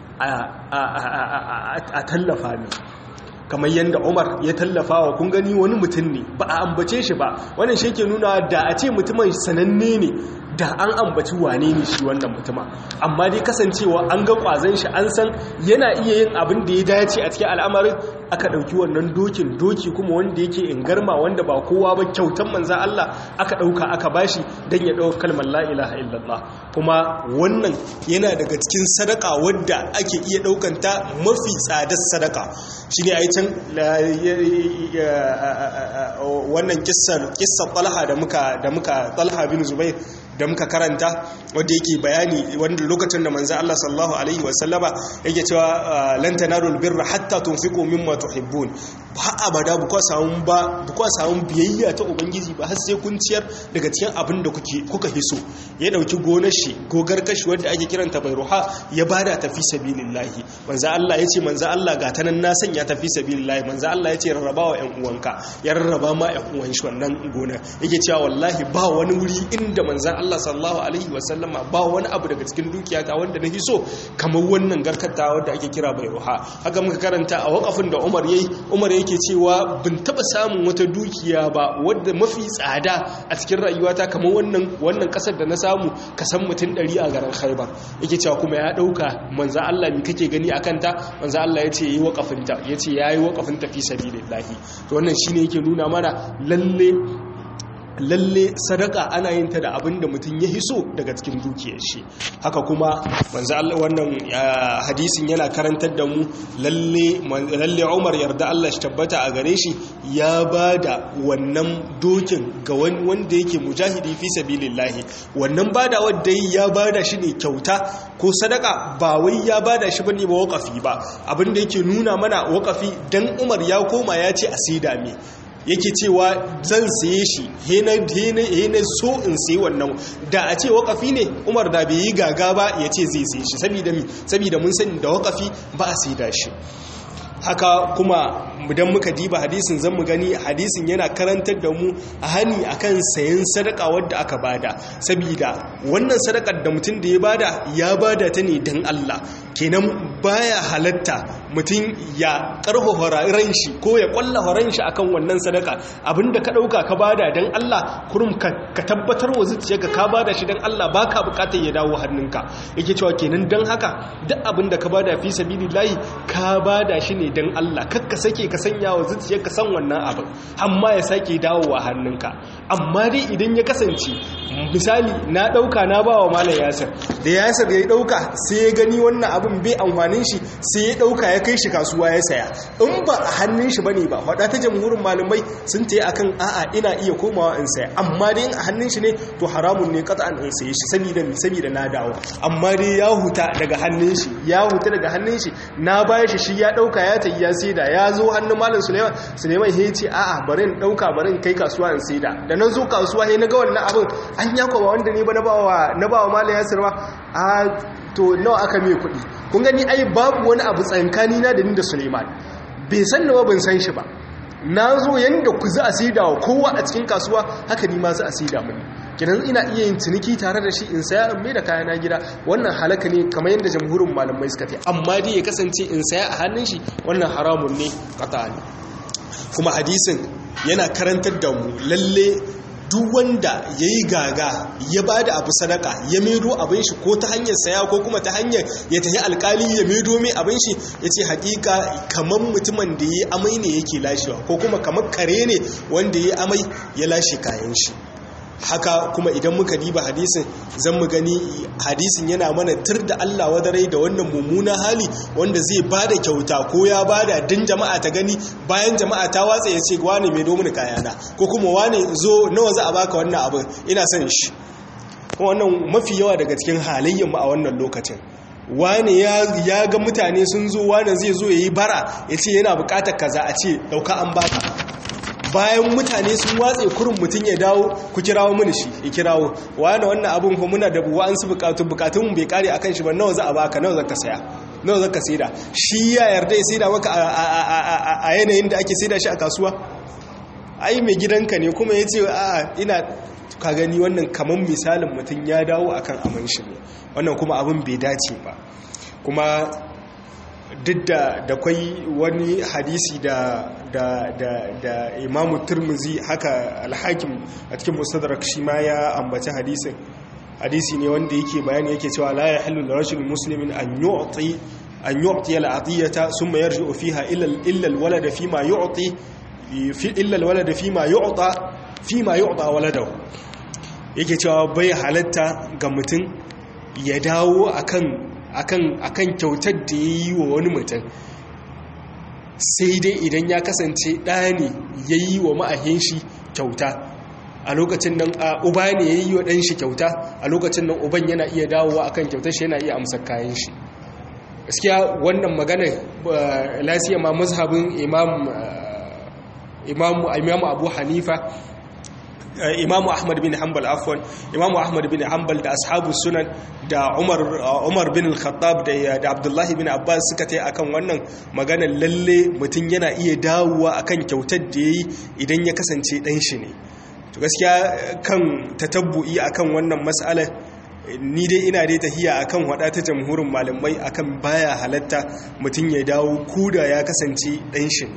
a tallafa ne. kamar yadda Umar ya tallafa wa, kun gani wani mutum ne ba a ambace shi ba, wannan shi ke nuna da a ce mutumin sananne ne da an ambaci wane ne shi wannan mutuma, amma dai kasancewa an ga kwazon shi, an san yana iya yin abin da ya dace a cikin al'amarin, aka ɗauki wannan dokin doki kuma wanda yake ingarma wanda ba kowa ba, kyautan manzan Allah aka ɗauka aka bashi don ya ɗauka kalmar la ilaha illallah. kuma wannan yana daga cikin sadaka wadda ake iya ɗaukanta mafi tsadar sadaka. shi ne a yi can wannan kissar talha da muka da muka talha bin zubair da muka karanta, wanda yake bayani wanda lokacin da manzo Allah sallallahu alaihi wasallama yake cewa lan tanalul birra hatta tunfiqu mimma tuhibbun, ba abada bu ko samu ba bu ko samu biyayya ta ubangiji ba har sai kun ciyar daga cikin abin da kuke kuka hiso. ya dauki gonar shi gogar kashi wanda ake kiranta bayruha ya bada ta fi sabilillahi. manzo Allah yace manzo Allah ga tanan na sanya ta fi sabilillahi. manzo Allah yace rarrabawa ƴan uwanka, ya rarraba ma ƴan uwan shi wannan gonar. yake cewa wallahi ba wani wuri inda manzo Allah sallallahu alaihi wasallama ba wani abu daga cikin dukiya ta wanda na hiso kamar wannan garkata wanda ake kira bayruha. haka muka karanta a wakafin da Umar yayi Umar yake cewa bin taba samun wata dukiya ba wadda mafi tsada a cikin rayuwata kamar wannan wannan kasar da na samu kasan mutum ɗari a garin Khaibar. yake cewa kuma ya dauka manzo Allah me kake gani akan ta? manzo Allah yace yayi wakafin ta, yace yayi wakafin ta fi sabilillah. to wannan shine yake nuna mana lalle lalle sadaka ana yin ta da abin da mutum ya hiso daga cikin dukiyar shi. Haka kuma manzo Allah wannan hadisin yana karantar da mu lalle lalle Umar yarda Allah shi tabbata a gare shi ya bada wannan dokin ga wani wanda yake mujahidi fi sabilillahi. Wannan bada wanda ya bada shi ne kyauta ko sadaka, ba wai ya bada shi bane ba waqafi ba. Abin da yake nuna mana waqafi dan Umar ya koma ya ce a saida me, yake cewa zan saye shi hena so in sayi wannan. Da a ce wakafi ne Umar da bai yi gaga ba ya ce zai saye shi, saboda mun sani da wakafi ba a saida shi. Haka kuma idan muka diba hadisin zan mu gani hadisin yana karantar da mu a hani akan sayan sadaka wadda aka bada, saboda wannan sadakar da mutum da ya bada ya bada ta ne dan Allah. Kenan baya halatta mutum ya karfafa ran shi ko ya kwallafa ran shi akan wannan sadaka. Abinda ka dauka ka bada dan Allah, kurum ka tabbatar wa zuciyarka ka bada shi dan Allah, baka bukatar ya dawo hannunka. Yake cewa kenan dan haka duk abinda ka bada fi sabilillahi ka bada shi ne dan Allah, kakka sake ka sanya wa zuciyarka san wannan abin amma ya sake dawowa hannunka. Amma dai idan ya kasance misali na dauka na bawa malam Yasir, da Yasir ya dauka sai ya gani wannan abin bai amfanin shi sai ya dauka ya kai shi kasuwa ya saya, in ba a hannun shi bane ba, wada ta jamhurin malamai sun tayi akan a'a ina iya komawa in saya, amma dai in a hannun shi ne to haramun ne qat'an in saye shi saboda mi saboda na dawo. Amma dai ya huta daga hannun shi ya huta daga hannun shi na bayar shi shi ya dauka ya tayi ya saida, ya zo hannun malam Suleiman Suleiman ya ce a'a bari in dauka bari in kai kasuwa in saida. Da na zo kasuwa sai na ga wannan abin an ya kuma wanda ne ba na bawa na bawa malam Yasir ba, a to nawa aka mai kuɗi. Kun gani ai babu wani abu tsankani na da ni da Suleiman, bai san nawa ban san shi ba. Na zo yanda ku za a saida wa kowa a cikin kasuwa haka ni ma za a saida mini. Kinan ina iya yin ciniki tare da shi in saya in mai da kaya na gida, wannan halaka ne kamar yadda jamhurin malamai suka ce. Amma dai ya kasance in saya a hannun shi wannan haramun ne qat'an. Kuma hadisin yana karantar da mu lalle duk wanda ya yi gaga ya ba da abu sadaka ya maido abin shi ko ta hanyar saya ko kuma ta hanyar ya tafi alkali ya maido mai abin shi, ya ce hakika kamar mutumin da ya yi amai ne yake lashewa, ko kuma kamar kare ne wanda ya yi amai ya lashe kayan shi. Haka kuma idan muka diba hadisin zan mu gani hadisin yana mana tur da Allah wadarai da wannan mummunan hali wanda zai bada kyauta ko ya bada din jama'a ta gani, bayan jama'a ta watsa ya ce wane mai domin kayana, ko kuma wane zo nawa za a baka wannan abin ina son shi. Kuma wannan mafi yawa daga cikin halayyar mu a wannan lokacin, wane ya ga mutane sun zo wane zai zo yayi bara ya ce yana bukatar kaza a ce dauka an baka, bayan mutane sun watse kurin mutum ya dawo ku kirawo mini shi ya kirawo wani wannan abin fa muna da wa'ansu bukatu bukatun bai kare akan shi ba, nawa za a baka, nawa za ka saya, nawa za ka saida. Shi ya yarda ya saida maka a yanayin da ake saida shi a kasuwa? Ai mai gidanka ne kuma ya ce a ina ka gani. Wannan kamar misalin mutum ya dawo akan aman shi ne, wannan kuma abin bai dace ba. Kuma duk da da kwai wani hadisi da da da da Imam Tirmidhi haka Al-Hakim a cikin Mustadrak shi ma ya ambaci hadisin. Hadisi ne wanda yake bayani yake cewa la yahillu lirajulin muslimin an yu'ti an yu'ti al-'atiyata thumma yarji'u fiha illa illa al-walada fima yu'ti fi illa al-walada fima yu'ta fima yu'ta waladahu. Yake cewa bai halatta ga mutum ya dawo akan akan akan kyautar da ya yi wa wani mutum, sai dai idan ya kasance ɗa ne ya yi wa ma'ahin shi kyauta, a lokacin nan a uba ne ya yi wa ɗan shi kyauta, a lokacin nan uban yana iya dawowa akan kyautar shi, yana iya amsar kayan shi. Gaskiya wannan magana lasiya ma mazhabin imam imam Abu Hanifa, Imam Ahmad bin Hanbal afwan Imam Ahmad bin Hanbal da ashabu sunan da Umar Umar bin al-Khattab da da Abdullah bin Abbas suka tai akan wannan maganar lalle mutun yana iya dawowa akan kyautar da yayi idan ya kasance dan shi ne. To gaskiya kan tatabbu'i akan wannan mas'alar ni dai ina dai tahiya akan wada ta jamhurin malamai akan baya halatta mutun ya dawo kuda ya kasance dan shi ne,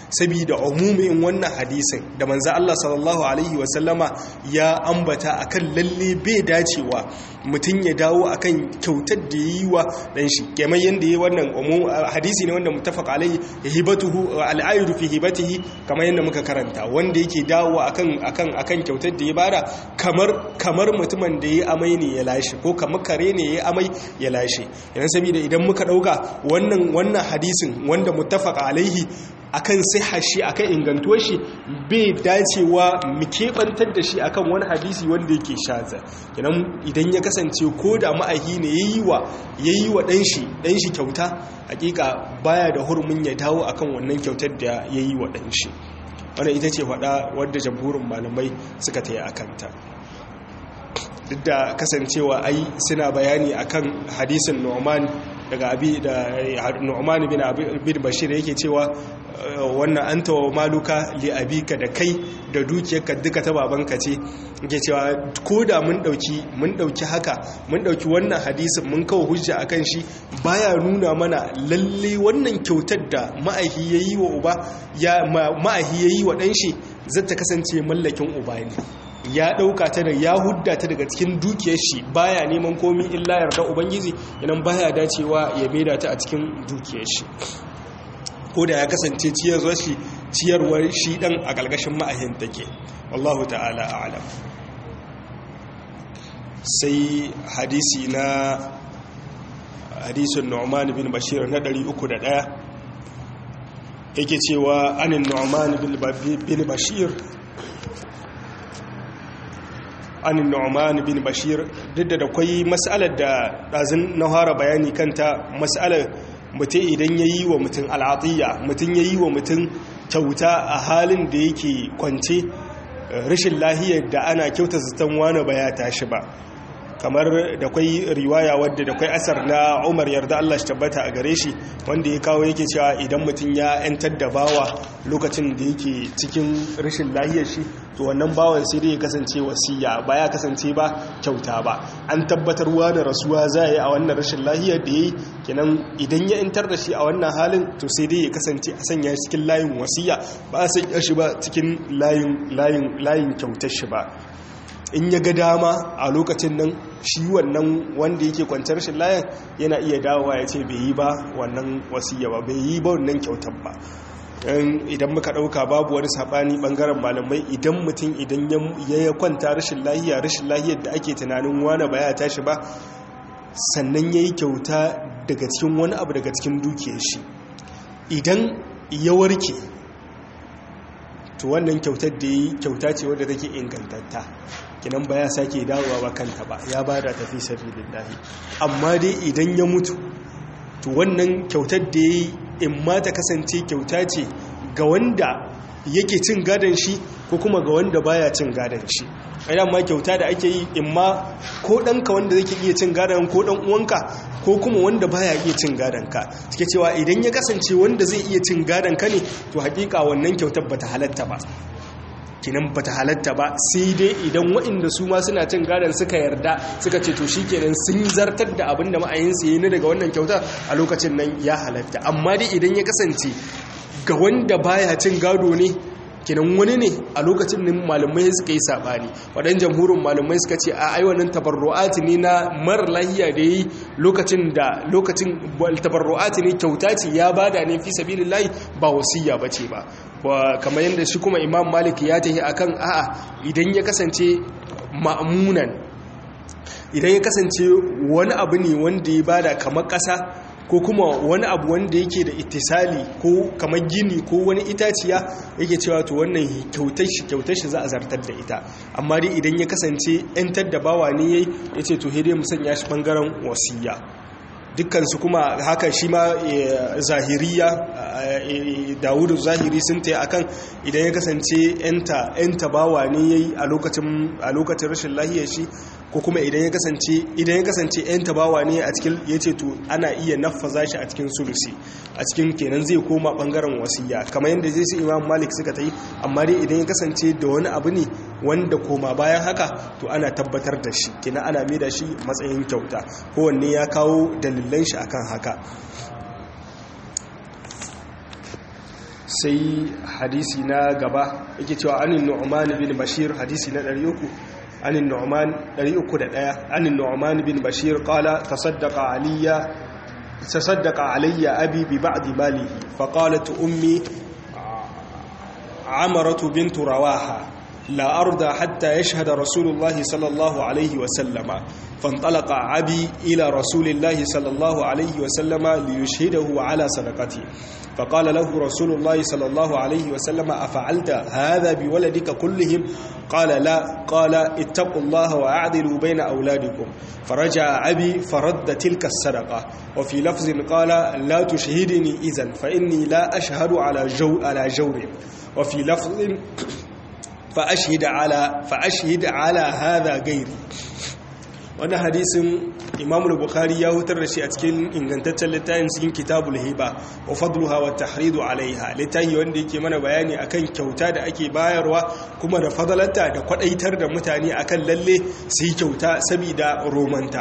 saboda umumin wannan hadisin da manzo Allah sallallahu alaihi wasallama ya ambata akan lalle bai dacewa mutum ya dawo akan kyautar da yi wa dan shi kamar yanda yayi wannan hadisi ne wanda muttafaq alaihi hibatuhu al-ayru fi hibatihi kamar yanda muka karanta wanda yake dawo akan akan akan kyautar da ya bada kamar kamar mutumin da yayi amai ne ya lashe ko kamar kare ne yayi amai ya lashe idan saboda idan muka dauka wannan wannan hadisin wanda muttafaq alaihi akan sihhar shi akan ingantuwar shi bai dacewa mu kebantar da shi akan wani hadisi wanda yake shaza kenan idan ya kasance ko da ma'ahi ne yayi wa yayi wa dan shi dan shi kyauta hakika baya da hurumin ya dawo akan wannan kyautar da yayi wa dan shi wannan ita ce fada wadda jamhurin malamai suka tayi akan ta duk da kasancewa ai suna bayani akan hadisin Nu'man daga abi da Nu'man bin Abi bin Bashir yake cewa wannan anta wa maluka li abika da kai da dukiyarka duka ta babanka ce yake cewa koda mun dauki mun dauki haka mun dauki wannan hadisin mun kawo hujja akan shi baya nuna mana lalle wannan kyautar da ma'ahi yayi wa uba ya ma'ahi yayi wa dan shi zata kasance mallakin uba ne ya dauka ta da ya hudda ta daga cikin dukiyar shi baya neman komai illa yarda ubangiji idan baya dacewa ya maida ta a cikin dukiyar shi ko da ya kasance ciyarwar shi ciyarwar shi dan a galgashin ma'ahin take wallahu ta'ala a'lam sai hadisi na hadisin Nu'man bin Bashir na ɗari uku da ɗaya yake cewa anin Nu'man bin Bashir anin Nu'man bin Bashir duk da akwai mas'alar da ɗazin na fara bayani kanta mas'alar mutum idan ya yi wa mutum al'atiyya mutum ya yi wa mutum kyauta a halin da yake kwance rashin lahiyar da ana kyauta zaton wani ba ya tashi ba kamar da kwai riwaya wadda da kwai asar na Umar yarda Allah shi tabbata a gare shi wanda ya kawo yake cewa idan mutum ya yantar da bawa lokacin da yake cikin rashin lahiyar shi to wannan bawan sai dai ya kasance wasiya ba ya kasance ba kyauta ba an tabbatar wa da rasuwa za a yi a wannan rashin lahiyar da ya yi kenan idan ya yantar da shi a wannan halin to sai dai ya kasance a sanya shi cikin layin wasiya ba a sanya shi ba cikin layin layin layin kyautar shi ba in ya ga dama a lokacin nan shi wannan wanda yake kwantar rashin layin yana iya dawowa ya ce bai yi ba wannan wasiya ba bai yi ba wannan kyautar ba idan muka dauka babu wani sabani bangaren malamai idan mutum idan ya kwanta rashin lahiya rashin lahiyar da ake tunanin wani ba ya tashi ba sannan ya yi kyauta daga cikin wani abu daga cikin dukiyar shi idan ya warke to wannan kyautar da yi kyauta ce wadda take ingantatta kinan ba ya sake dawowa ba kanta ba ya bada tafi sabilillahi amma dai idan ya mutu to wannan kyautar da yi in ma ta kasance kyauta ce ga wanda yake cin gadon shi ko kuma ga wanda baya cin gadon shi ai ma kyauta da ake yi in ma ko danka wanda zai iya cin gadon ko dan uwanka ko kuma wanda baya iya cin gadon ka suke cewa idan ya kasance wanda zai iya cin gadon ka ne to hakika wannan kyautar bata halatta ba kinan bata halatta ba sai dai idan waɗanda su ma suna cin gadon suka yarda suka ce to shikenan sun zartar da abin da ma'ayinsu yayi ne daga wannan kyauta a lokacin nan ya halatta amma dai idan ya kasance ga wanda baya cin gado ne kinan wani ne a lokacin nan malamai suka yi sabani wadan jamhurin malamai suka ce a ai wannan tabarru'ati ne na mar lahiya da yi lokacin da lokacin tabarru'ati ne kyauta ce ya bada ne fi sabilillahi ba wasiya bace ba kamar yadda shi kuma Imam Malik ya tahi akan a'a idan ya kasance ma'munan idan ya kasance wani abu ne wanda ya bada kamar ƙasa ko kuma wani abu wanda yake da itisali ko kamar gini ko wani itaciya yake cewa to wannan kyautar shi kyautar shi za a zartar da ita amma dai idan ya kasance yantar da bawa ne yayi yace to hede mu sanya shi bangaren wasiya dukkan su kuma haka shi ma zahiriya Dawudu zahiri sun tayi akan idan ya kasance yanta yanta bawa ne yayi a lokacin a lokacin rashin lahiyar shi ko kuma idan ya kasance idan ya kasance yan tabawa ne a cikin yace to ana iya naffaza shi a cikin sulusi a cikin kenan zai koma bangaren wasiya kamar yadda zai sai Imam Malik suka tayi amma dai idan ya kasance da wani abu ne wanda koma bayan haka to ana tabbatar da shi kenan ana mai da shi matsayin kyauta kowanne ya kawo dalilan shi akan haka sai hadisi na gaba yake cewa anin nu'man bin bashir hadisi na ɗari uku anin nu'man ɗari uku da ɗaya anin nu'man bin bashir qala tasaddaqa aliya tasaddaqa alayya abi bi ba'd malihi fa qalat ummi amaratu bint rawaha لا أرضى حتى يشهد رسول الله صلى الله عليه وسلم فانطلق أبي إلى رسول الله صلى الله عليه وسلم ليشهده على صدقتي فقال له رسول الله صلى الله عليه وسلم أفعلت هذا بولدك كلهم قال لا قال اتقوا الله وأعدلوا بين أولادكم فرجع أبي فرد تلك الصدقة وفي لفظ قال لا تشهدني إذن فإني لا أشهد على جو على جور وفي لفظ فأشهد على فأشهد على هذا غيري. wannan hadisin Imam al-Bukhari ya hutar da shi a cikin ingantaccen littafin cikin Kitabul Hiba wa fadluha wa tahridu alaiha, littafi wanda yake mana bayani akan kyauta da ake bayarwa kuma da fadalarta da kwadaitar da mutane akan lalle su yi kyauta saboda romanta.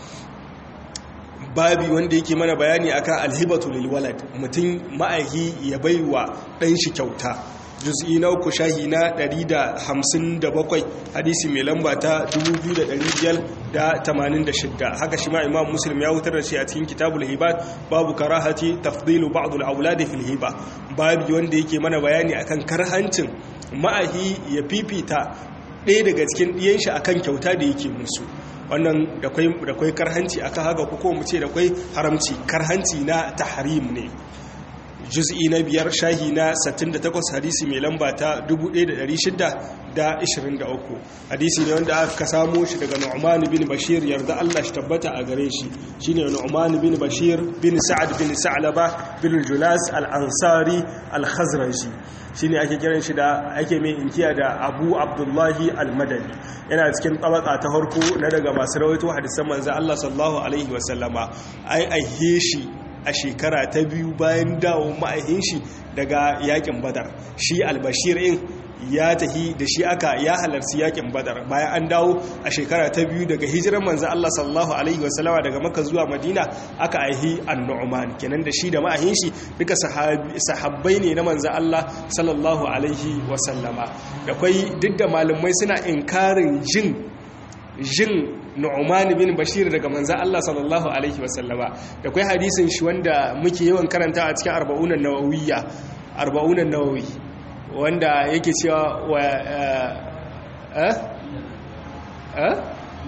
Babi wanda yake mana bayani akan alhibatu lil walad, mutum ma'ahi ya baiwa dan shi kyauta. Juz'i na uku shahi na ɗari da hamsin da bakwai hadisi mai lamba ta dubu biyu da ɗari biyar da tamanin da shida. Haka shi ma Imam Muslim ya wutar da shi a cikin Kitabul Hibat babu karahati tafdilu ba'd al-awlad fil hiba, babu wanda yake mana bayani akan karhancin ma'ahi ya fifita ɗaya daga cikin ɗiyan shi akan kyauta da yake musu. Wannan da kwai karhanci akan haka ko mu ce da kwai haramci, karhanci na tahrim ne. Juz'i na biyar shahi na sittin da takwas hadisi mai lamba ta dubu ɗaya da ɗari shida da ishirin da uku, hadisi ne wanda aka samu shi daga Nu'man bin Bashir, yarda Allah shi tabbata a gare shi. Shine Nu'man bin Bashir bin Sa'ad bin Sa'laba bin Julas al-Ansari al-Khazraji, shine ake kiran shi da ake mai inkiya da Abu Abdullahi al-Madani. Yana cikin tabaka ta farko na daga masu rawaito hadisan manzo Allah sallallahu alaihi wasallama. Ai aihe shi a shekara ta biyu bayan dawo ma'aihin shi daga yakin Badar. Shi al-Bashir in ya tahi da shi aka ya halarci yakin Badar bayan an dawo a shekara ta biyu daga hijiran manzo Allah sallallahu alaihi wasallama daga Makka zuwa Madina, aka aihi an-Nu'man kenan da shi da ma'aihin shi duka sahabbai ne na manzo Allah sallallahu alaihi wasallama. Da kai duk da malamai suna inkarin jin jin Nu'man bin Bashir daga manzan Allah sallallahu alaihi wasallama. Da kai hadisin shi wanda muke yawan karanta a cikin arba'unan nawawiyya arba'unan nawawi wanda yake cewa wa eh eh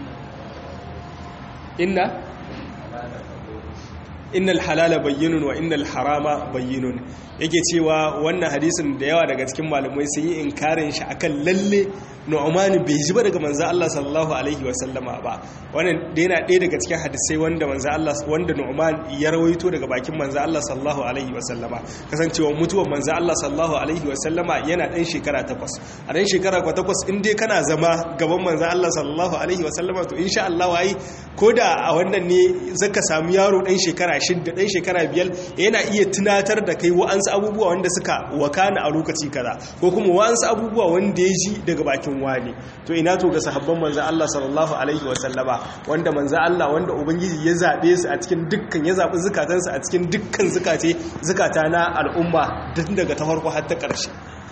inna innal halala bayyinun wa innal harama bayyinun, yake cewa wannan hadisin da yawa daga cikin malamai sun yi inkarin shi akan lalle Nu'man bai ji ba daga manzo Allah sallallahu alaihi wasallama ba. Wannan da yana ɗaya daga cikin hadisai wanda manzo Allah wanda Nu'man ya rawaito daga bakin manzo Allah sallallahu alaihi wasallama, kasancewa mutuwar manzo Allah sallallahu alaihi wasallama yana ɗan shekara takwas. A ɗan shekara takwas in dai kana zama gaban manzo Allah sallallahu alaihi wasallama to insha Allah wai koda a wannan ne zaka samu yaro ɗan shekara shida ɗan shekara biyar yana iya tunatar da kai wa'ansu abubuwa wanda suka wakana a lokaci kaza ko kuma wa'ansu abubuwa wanda ya ji daga bakin wani. To ina to ga sahabban manzo Allah sallallahu alaihi wasallama wanda manzo Allah wanda ubangiji ya zabe su a cikin dukkan ya zabi zukatansu a cikin dukkan zukace zukata na al'umma tun daga ta farko har ta ƙarshe.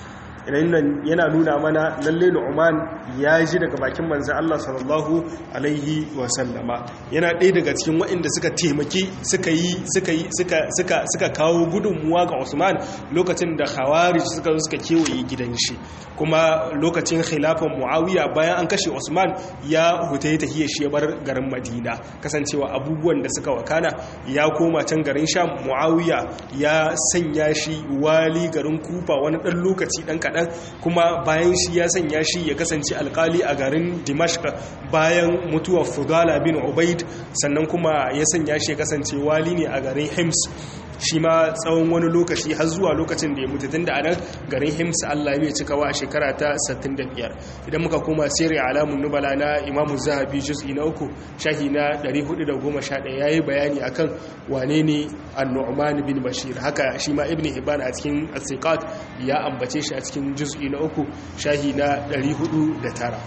Idan yana nuna mana lalle Nu'man ya ji daga bakin manzo Allah sallallahu alaihi wasallama, yana ɗaya daga cikin waɗanda suka taimaki suka yi suka yi suka suka suka kawo gudunmuwa ga Usman lokacin da Khawarij suka zo suka kewaye gidan shi, kuma lokacin khilafan Muawiya bayan an kashe Usman ya hutaye tahiyar shi ya bar garin Madina, kasancewa abubuwan da suka wakana ya koma can garin Sham. Muawiya ya sanya shi wali garin Kufa wani ɗan lokaci ɗan kaɗan, kuma bayan shi ya sanya shi ya kasance alkali a garin Dimashq bayan mutuwar Fudala bin Ubaid, sannan kuma ya sanya shi ya kasance wali ne a garin Hims shi ma tsawon wani lokaci har zuwa lokacin da ya mutu, tun da a nan garin Hims Allah ya cikawa a shekara ta sittin da biyar. Idan muka koma Sirri Alamun Nubala na Imam Zahabi juz'i na uku shahi na ɗari hudu da goma sha ɗaya yayi bayani akan wane ne An-Nu'man bin Bashir. Haka shi ma Ibn Hibban a cikin As-Siqat ya ambace shi a cikin juz'i na uku shahi na ɗari hudu da tara.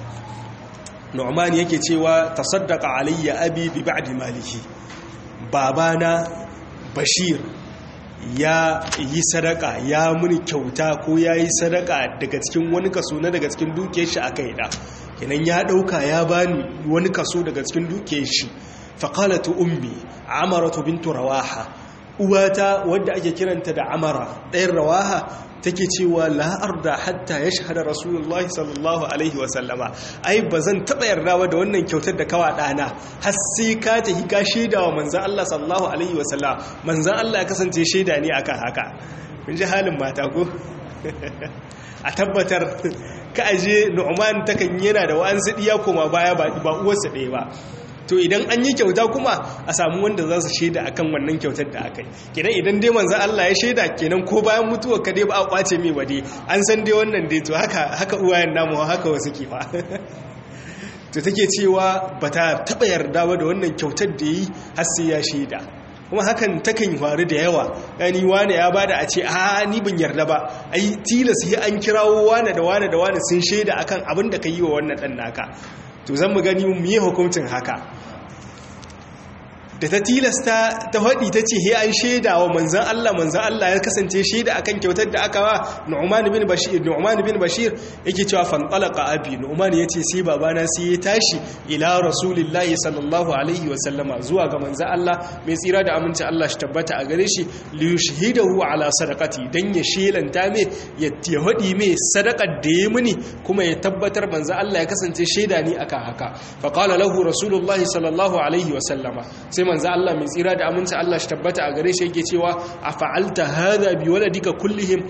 Nu'man yake cewa tasaddaqa alayya abi bi ba'di malihi, babana Bashir ya yi sadaka ya muni kyauta ko ya yi sadaka daga cikin wani kaso na daga cikin dukiyar shi aka yi da kenan ya dauka ya bani wani kaso daga cikin dukiyar shi faqalatu ummi amaratu bintu rawaha uwata wadda ake kiranta da amara ɗayan rawaha take cewa la arda hatta yashhada rasulullah sallallahu alaihi wasallama ai bazan taba yarda ba da wannan kyautar da kawa dana har sai ka tahi ka shaida wa manzon Allah sallallahu alaihi wasallama manzon Allah ya kasance shaida ne akan haka kun ji halin mata ko a tabbatar ka aje Nu'man takan yana da wa'ansu diya kuma baya ba uwarsa ɗaya ba to idan an yi kyauta kuma a samu wanda za su shaida akan wannan kyautar da aka yi kenan idan dai manzo Allah ya shaida kenan ko bayan mutuwar ka dai ba a kwace mai ba dai an san dai wannan dai to haka haka uwayen namu haka wasu ke fa to take cewa bata taba yarda ba da wannan kyautar da yi har sai ya shaida kuma hakan takan faru da yawa yani wani ya bada a ce a ni ban yarda ba ai tilas sai an kirawo wani da wani da wani sun shaida akan abin da ka yi wa wannan dan naka to zan mu gani mu yi hukuncin haka da ta tilasta ta faɗi ta ce he an shaida wa manzan Allah manzan Allah ya kasance shaida akan kyautar da aka wa Nu'man bin Bashir Nu'man bin Bashir yake cewa fanqalaqa abi Nu'man yace sai babana sai ya tashi ila Rasulullahi sallallahu alaihi wa sallama zuwa ga manzan Allah mai tsira da aminci Allah shi tabbata a gare shi li yushhidahu ala sadaqati dan ya shelanta me ya faɗi me sadaqar da ya muni kuma ya tabbatar manzan Allah ya kasance shaida ni akan haka fa qala lahu Rasulullahi sallallahu alaihi wa sallama sai manzo Allah mai tsira da aminci Allah shi tabbata a gare shi yake cewa a fa'alta hadha bi waladika kullihim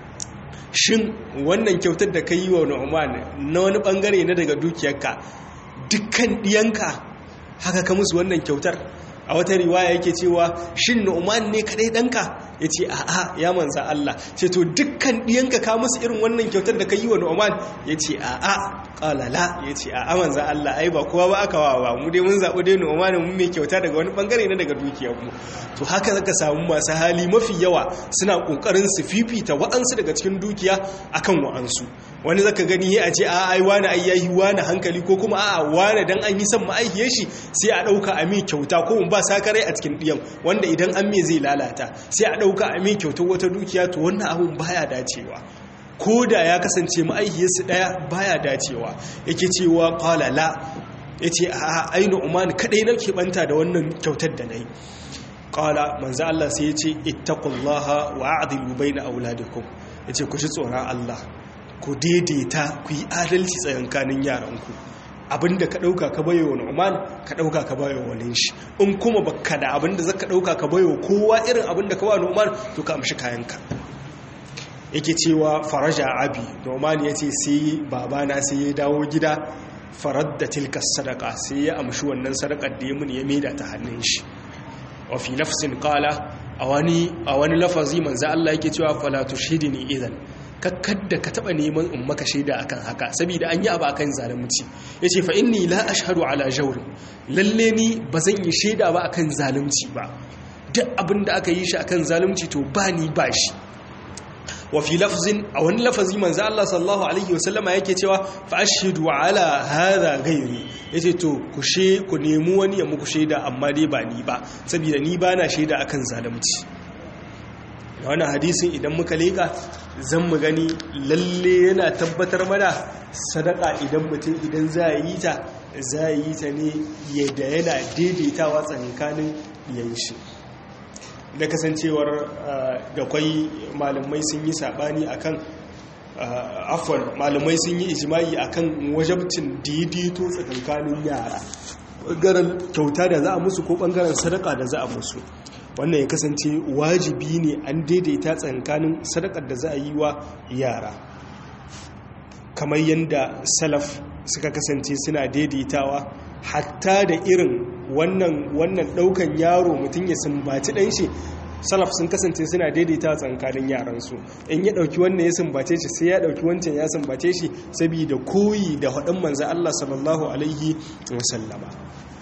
shin wannan kyautar da kai wa Nu'man na wani bangare na daga dukiyarka dukkan diyanka haka ka musu wannan kyautar a wata riwaya yake cewa shin Nu'man ne kadai danka yace a'a ya manzo Allah ce to dukkan diyanka ka musu irin wannan kyautar da kai wa Nu'man yace a'a qala la yace a'a manzo Allah ai ba kowa ba aka wa ba mu dai mun zabi dai Nu'man mun mai kyauta daga wani bangare na daga dukiyar mu to haka zaka samu masu hali mafi yawa suna kokarin su fifita wa'ansu daga cikin dukiya akan wa'ansu wani zaka gani a ce a'a ai wani ai yayi wani hankali ko kuma a'a wani dan an yi son ma'aihiyar shi sai a dauka a mai kyauta ko ba sakarai a cikin diyan wanda idan an me zai lalata sai a dauka a mai kyautar wata dukiya to wannan abun baya dacewa ko da ya kasance ma'aihiyarsu daya baya dacewa yake cewa qala la yace a ainu Nu'man kadai nake banta da wannan kyautar da nayi qala manzo Allah sai yace ittaqullaha wa a'dilu baina auladikum yace ku ji tsoron Allah ku daidaita ku yi adalci tsakankanin yaranku abinda ka dauka ka bayo wani Nu'man ka dauka ka bayo wani shi in kuma baka da abinda zaka dauka ka bayo kowa irin abinda ka ba Nu'man to ka amshi kayanka yake cewa faraja abi Nu'man yace sai babana sai ya dawo gida faradda tilka sadaqa sai ya amshi wannan sadaqar da ya mun ya maida ta hannun shi wa fi lafzin qala awani awani lafazi manzo Allah yake cewa fala tushhidni idan kakkadda ka taba neman in maka shaida akan haka saboda an yi abu akan zalunci yace fa inni la ashhadu ala jawr lalle ni bazan yi shaida ba akan zalunci ba duk abinda aka yi shi akan zalunci to ba ni ba shi wa fi lafzin a wani lafazi manzo Allah sallallahu alaihi wasallama yake cewa fa ashhadu ala hadha ghayri yace to ku she ku nemi wani ya muku shaida amma dai ba ni ba saboda ni bana shaida akan zalunci wannan hadisin idan muka leka zan mu gani lalle yana tabbatar mana sadaka idan mutum idan za yi ta za yi ta ne yadda yana daidaitawa tsakanin yayin shi da kasancewar da kwai malamai sun yi sabani akan afwan malamai sun yi ijma'i akan wajabcin daidaito tsakanin yara bangaren kyauta da za a musu ko bangaren sadaka da za a musu wannan ya kasance wajibi ne an daidaita tsakanin sadakar da za a yi wa yara kamar yadda salaf suka kasance suna daidaitawa hatta da irin wannan wannan daukan yaro mutum ya sumbaci dan shi salaf sun kasance suna daidaitawa tsakanin yaransu in ya dauki wannan ya sumbace shi sai ya dauki wancan ya sumbace shi saboda koyi da hadin manzo Allah sallallahu alaihi wasallama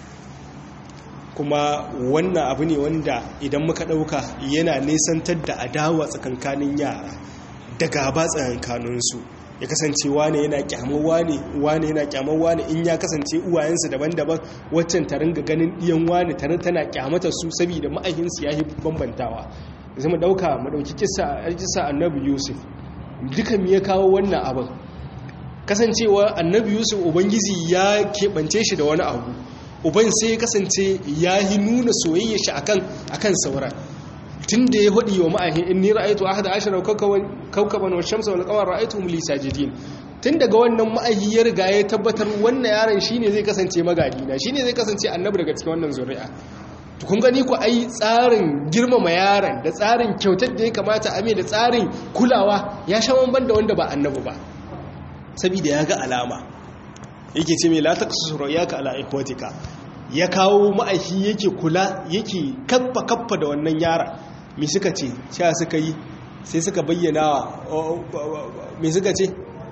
kuma wannan abu ne wanda idan muka dauka yana nesantar da adawa tsakankanin yara da gaba tsakankaninsu ya kasance wane yana kyamar wane wane yana kyamar wane in ya kasance uwayensu daban-daban waccan ta ringa ganin diyan wane tana kyamata su saboda ma'ahinsu ya yi bambantawa zai mu dauka mu dauki kissa kissa annabi Yusuf duka me ya kawo wannan abin kasancewa annabi Yusuf ubangiji ya keɓance shi da wani abu uban sai ya kasance ya yi nuna soyayya shi akan akan sauran tunda ya hudi wa ma'ahi inni ra'aytu ahada ashara kawkaban wa shamsa wal qamara ra'aytuhum li sajidin tun daga wannan ma'ahi ya riga ya tabbatar wannan yaron shine zai kasance magadina shine zai kasance annabi daga cikin wannan zuri'a to kun gani ku ai tsarin girmama yaron da tsarin kyautar da ya kamata a mai da tsarin kulawa ya sha bamban da wanda ba annabi ba saboda ya ga alama yake ce mai la taqsu ra'yaka ala ikhwatika ya kawo ma'ahi yake kula yake kaffa kaffa da wannan yaron me suka ce sha suka yi sai suka bayyana me suka ce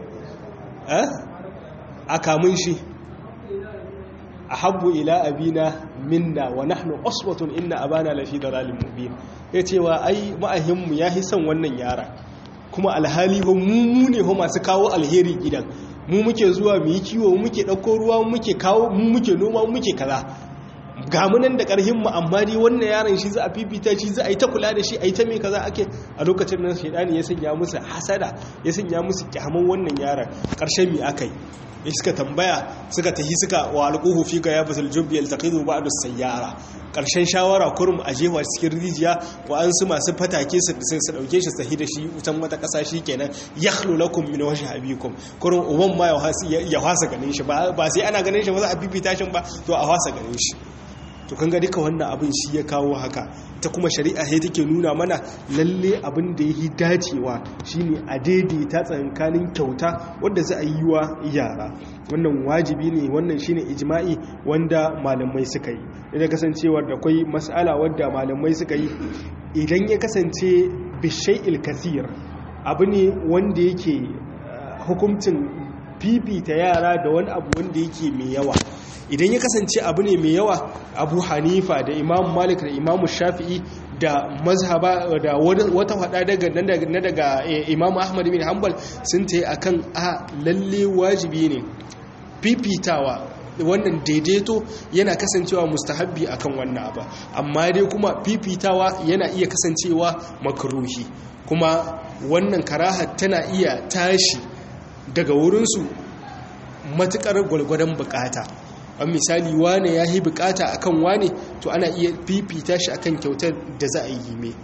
a kamun shi a habbu ila abina minna wa nahnu usbatun inna abana lafi dalalin mubin ya cewa ai ma'ahinmu ya hi son wannan yara kuma alhali ho mu ne ho masu kawo alheri gidan mu muke zuwa mu yi kiwo mu muke dauko ruwa mu muke kawo mu muke noma mu muke kaza ga munan da karhin mu amma dai wannan yaron shi za a fifita shi za a yi ta kula da shi a yi ta mai kaza ake a lokacin nan shaidani ya sanya musu hasada ya sanya musu kyaman wannan yaron karshen mi akai ya suka tambaya suka tahi suka wa alquhu fi ga yabasul jubbi yaltaqidu ba'da sayyara karshen shawara kurum a jewa cikin rijiya wa an su masu fatake su sai su dauke shi sahi da shi wutan wata kasa kenan yakhlu lakum min wajhi abikum kurum uban ma ya hasa ganin shi ba sai ana ganin shi ba za a fifita shi ba to a hasa ganin shi to kan ga duka wannan abin shi ya kawo haka ta kuma shari'a sai take nuna mana lalle abin da yake dacewa shine a daidaita tsakanin kyauta wanda za a yi wa yara wannan wajibi ne wannan shine ijma'i wanda malamai suka yi idan kasancewar da akwai mas'ala wanda malamai suka yi idan ya kasance bishai'il kathir abu ne wanda yake hukuncin fifita yara da wani abu wanda yake mai yawa idan ya kasance abu ne mai yawa abu hanifa da imam malik da imam shafi'i da mazhaba da wata hada daga na daga imam ahmad bin hanbal sun ta yi akan a lalle wajibi ne fifitawa wannan daidaito yana kasancewa mustahabbi akan wannan abu amma dai kuma fifitawa yana iya kasancewa makruhi kuma wannan karaha tana iya tashi daga wurinsu matukar gwalgwadon bukata an misali wane ya yi bukata akan wane to ana iya fifita shi akan kyautar da za a yi mai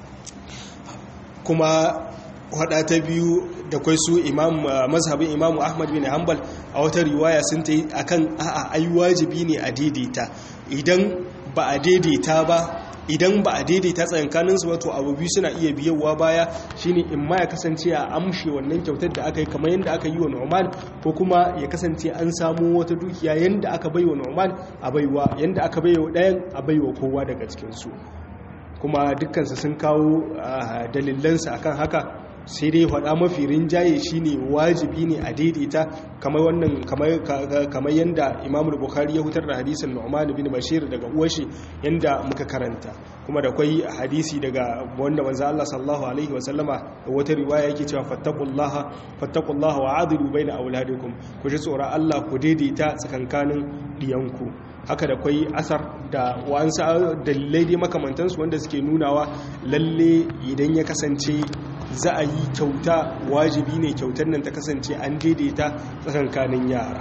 kuma hada ta biyu da kwai su imam mazhabin imamu ahmad bin hanbal a wata riwaya sun ta yi akan a'a ai wajibi ne a daidaita idan ba a daidaita ba idan ba a daidaita tsakankaninsu wato abu biyu suna iya biyowa baya shine in ma ya kasance a amshe wannan kyautar da aka yi kamar yadda aka yi wa Nu'man ko kuma ya kasance an samu wata dukiya yadda aka bai wa Nu'man a baiwa yadda aka bai wa ɗayan a baiwa kowa daga cikinsu kuma dukkansu sun kawo dalilansu akan haka sai dai faɗa mafi rinjaye shine wajibi ne a daidaita kamar wannan kamar yanda Imam Bukhari ya hutar da hadisin Nu'man bin Bashir daga uwashi yanda muka karanta kuma da kwai hadisi daga wanda manzo Allah sallallahu alaihi wasallama wata riwaya yake cewa fattaqullaha fattaqullaha wa adilu baina auladikum ku ji tsoron Allah ku daidaita tsakankanin diyanku haka da kwai asar da wa'ansa dalilai dai makamantansu wanda suke nunawa lalle idan ya kasance za a yi kyauta wajibi ne kyautar nan ta kasance an daidaita tsakankanin yara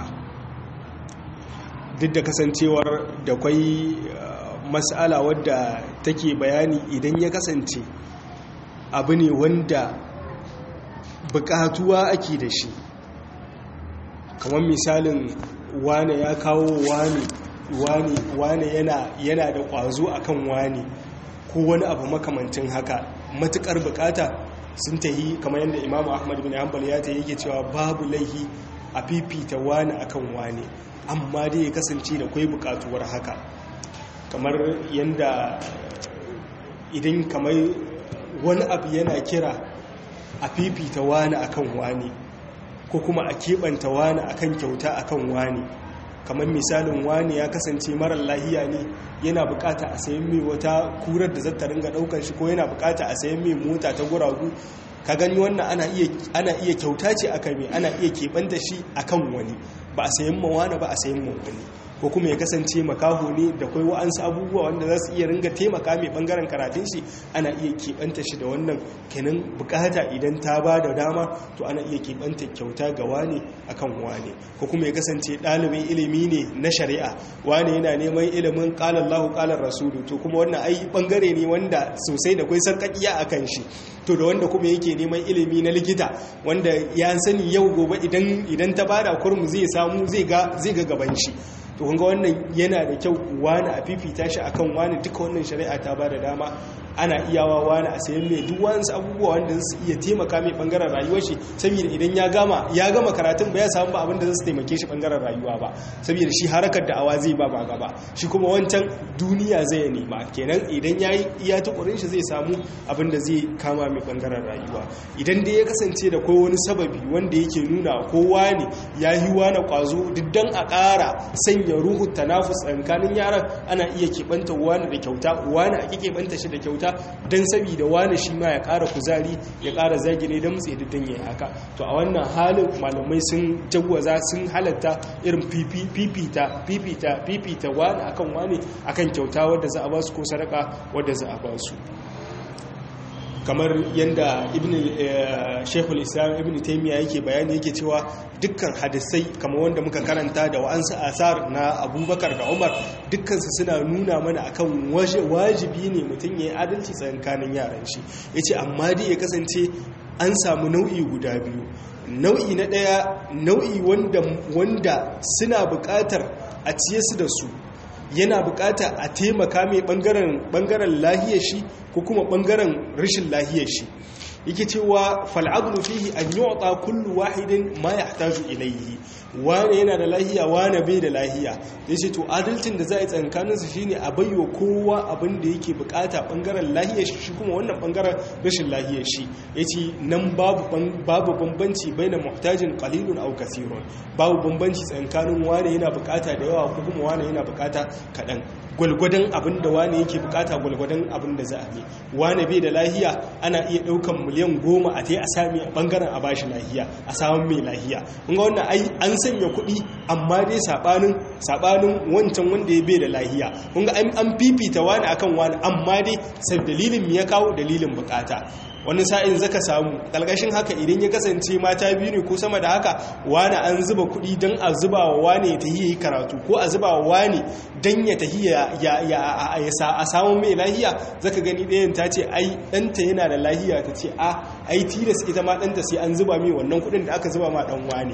duk da kasancewar da kwai mas'ala wadda take bayani idan ya kasance abu ne wanda bukatuwa ake da shi kamar misalin wane ya kawo wane wane wane yana yana da kwazo akan wane ko wani abu makamancin haka matukar bukata sun tahi kamar yadda imamu ahmad bin hanbal ya ta yake cewa babu laihi a fifita wani akan wani amma dai ya kasance da kwai bukatuwar haka kamar yadda idan kamar wani abu yana kira a fifita wani akan wani ko kuma a keɓanta wani akan kyauta akan wani kamar misalin wani ya kasance marar lahiya ne yana bukata a sayan mai wata kurar da zata ringa daukar shi ko yana bukata a sayan mai mota ta guragu ka gani wannan ana iya ana iya kyauta ce aka mai ana iya keɓanta shi akan wani ba a sayan ma wani ba a sayan ma wani ko kuma ya kasance makaho ne da kai wa'ansu abubuwa wanda za su iya ringa taimaka mai bangaren karatun shi ana iya keɓanta shi da wannan kenan bukata idan ta ba da dama to ana iya keɓanta kyauta ga wane akan wane ko kuma ya kasance ɗalibin ilimi ne na shari'a wane yana neman ilimin qala Allahu qala rasulu to kuma wannan ai bangare ne wanda sosai da kai sarkakiya akan shi to da wanda kuma yake neman ilimi na likita wanda ya sani yau gobe idan idan ta bada kurmu zai samu zai ga zai ga gaban shi to kun ga wannan yana da kyau wani a fifita shi akan wani duka wannan shari'a ta bada dama ana iyawa wani a sayan mai duk wani abubuwa wanda su iya taimaka mai bangaren rayuwar shi saboda idan ya gama ya gama karatun ba ya samu ba abin da zai taimake shi bangaren rayuwa ba saboda shi harakar da awa zai ba ba gaba shi kuma wancan duniya zai nema kenan idan yayi iya tukurin shi zai samu abin da zai kama mai bangaren rayuwa idan dai ya kasance da kai wani sababi wanda yake nuna kowa ne ya yi wani kwazo diddan a ƙara sanya ruhu tanafus tsakanin yaran ana iya keɓanta wani da kyauta wani ake keɓanta shi da kyauta don saboda wani shi ma ya ƙara kuzari ya ƙara zagire don mutse diddan ya haka to a wannan halin malamai sun jagwaza sun halatta irin fifita fifita fifita wani akan wani akan kyauta wadda za a ba su ko sadaka wadda za a ba su kamar yadda ibn shekul islam ibn taimiyya yake bayani yake cewa dukkan hadisai kamar wanda muka karanta da wa'ansu asar na abubakar da umar dukkansu suna nuna mana akan wajibi ne mutum ya yi adalci tsakanin yaran shi ya ce amma dai ya kasance an samu nau'i guda biyu nau'i na ɗaya nau'i wanda suna buƙatar a ciye su da su yana bukata a taimaka mai bangaren lahiyar shi ko kuma bangaren rashin lahiyar shi yake cewa fal'adlu fihi an yu'ta kullu wahidin ma yahtaju ilayhi wani yana da lahiya wani bai da lahiya yace to adalcin da za a yi tsakanin su shine a bayyo kowa abin da yake bukata bangaren lahiyar shi kuma wannan bangaren rashin lahiyar shi yace nan babu babu bambanci baina muhtajin qalilun aw kathirun babu bambanci tsakanin wani yana bukata da yawa ko kuma wani yana bukata kadan gwalgwadon abin da wani yake bukata gwalgwadon abin da za a yi wani bai da lahiya ana iya daukan miliyan goma a tai a sami a bangaren a bashi lahiya a samun mai lahiya kun ga wannan ai an sanya kuɗi amma dai sabanin sabanin wancan wanda ya bai da lahiya kun ga an fifita wani akan wani amma dai sai dalilin me ya kawo dalilin bukata wani sa'in zaka samu kalgashin haka idan ya kasance mata biyu ne ko sama da haka wani an zuba kuɗi don a zuba wa wani ya tahi yi karatu ko a zuba wa wani don ya tahi ya a samun mai lahiya zaka gani ɗayan ta ce ai ɗanta yana da lahiya ta ce a ai tilas ita ma ɗanta sai an zuba mai wannan kuɗin da aka zuba ma ɗan wani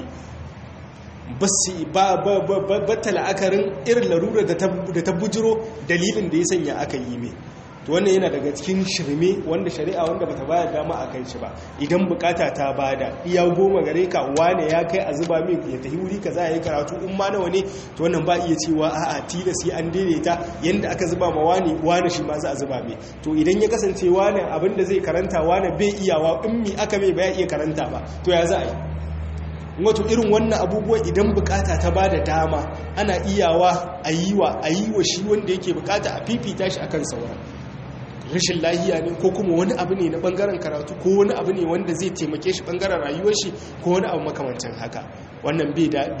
ba ta la'akarin irin larurar da ta bujiro dalilin da ya sanya aka yi mai to wannan yana daga cikin shirme wanda shari'a wanda bata bayar dama a kai shi ba idan bukata ta bada iya goma gare ka wane ya kai a zuba min ya tafi wuri kaza yayi karatu in ma nawa ne to wannan ba iya cewa a'a tilasi an daidaita yanda aka zuba ma wani wani shi ma za a zuba mai to idan ya kasance wani abinda zai karanta wani bai iyawa in mi aka mai ba ya iya karanta ba to ya za a yi wato irin wannan abubuwa idan bukata ta bada dama ana iyawa a yi wa a yi wa shi wanda yake bukata a fifita shi akan sauran rashin lahiya ne ko kuma wani abu ne na bangaren karatu ko wani abu ne wanda zai taimake shi bangaren rayuwar shi ko wani abu makamancin haka wannan bai da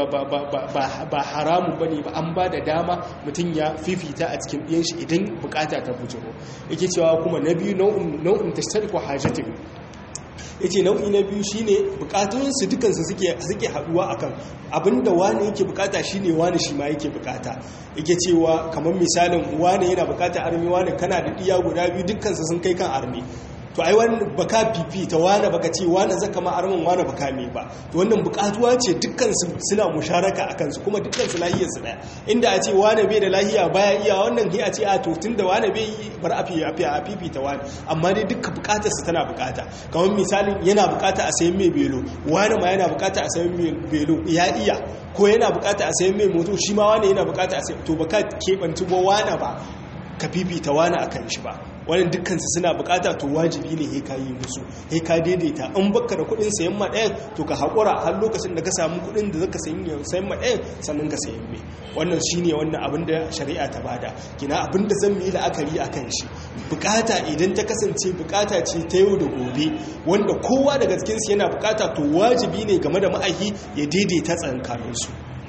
ba haramun bane ba an ba da dama mutum ya fifita a cikin ɗiyan shi idan bukata ta bujiro yake cewa kuma na biyu nau'in tashtariku hajatin yace nau'i na biyu shine bukatunsu dukansu suke suke haduwa akan abinda wani yake bukata shine wani shi ma yake bukata yake cewa kamar misalin wani yana bukata armi wani kana da diya guda biyu dukansu sun kai kan armi to ai wani baka fifi ta wani baka ce wani zaka ma armin wani baka me ba to wannan bukatuwa ce dukkansu suna musharaka akan su kuma dukkansu lahiyar su daya inda a ce wani bai da lahiya baya iya wannan sai a ce a to tunda wani bai bar afi afi a fifi ta wani amma dai dukkan bukatar su tana bukata kamar misalin yana bukata a sayan mai belo wani ma yana bukata a sayan mai belo ya iya ko yana bukata a sayan mai moto shi ma wani yana bukata a sayan to baka kebanci ba wani ba ka fifita wani akan shi ba wani dukkansu suna bukata to wajibi ne ka yi musu he ka daidaita in baka da kudin sayan ma ɗayan to ka haƙura har lokacin da ka samu kudin da zaka sayan ma ɗayan sannan ka sayan mai wannan shine wannan abin da shari'a ta bada kina abin da zan yi la'akari akan shi bukata idan ta kasance bukata ce ta yau da gobe wanda kowa daga cikin su yana bukata to wajibi ne game da ma'ahi ya daidaita tsakaninsu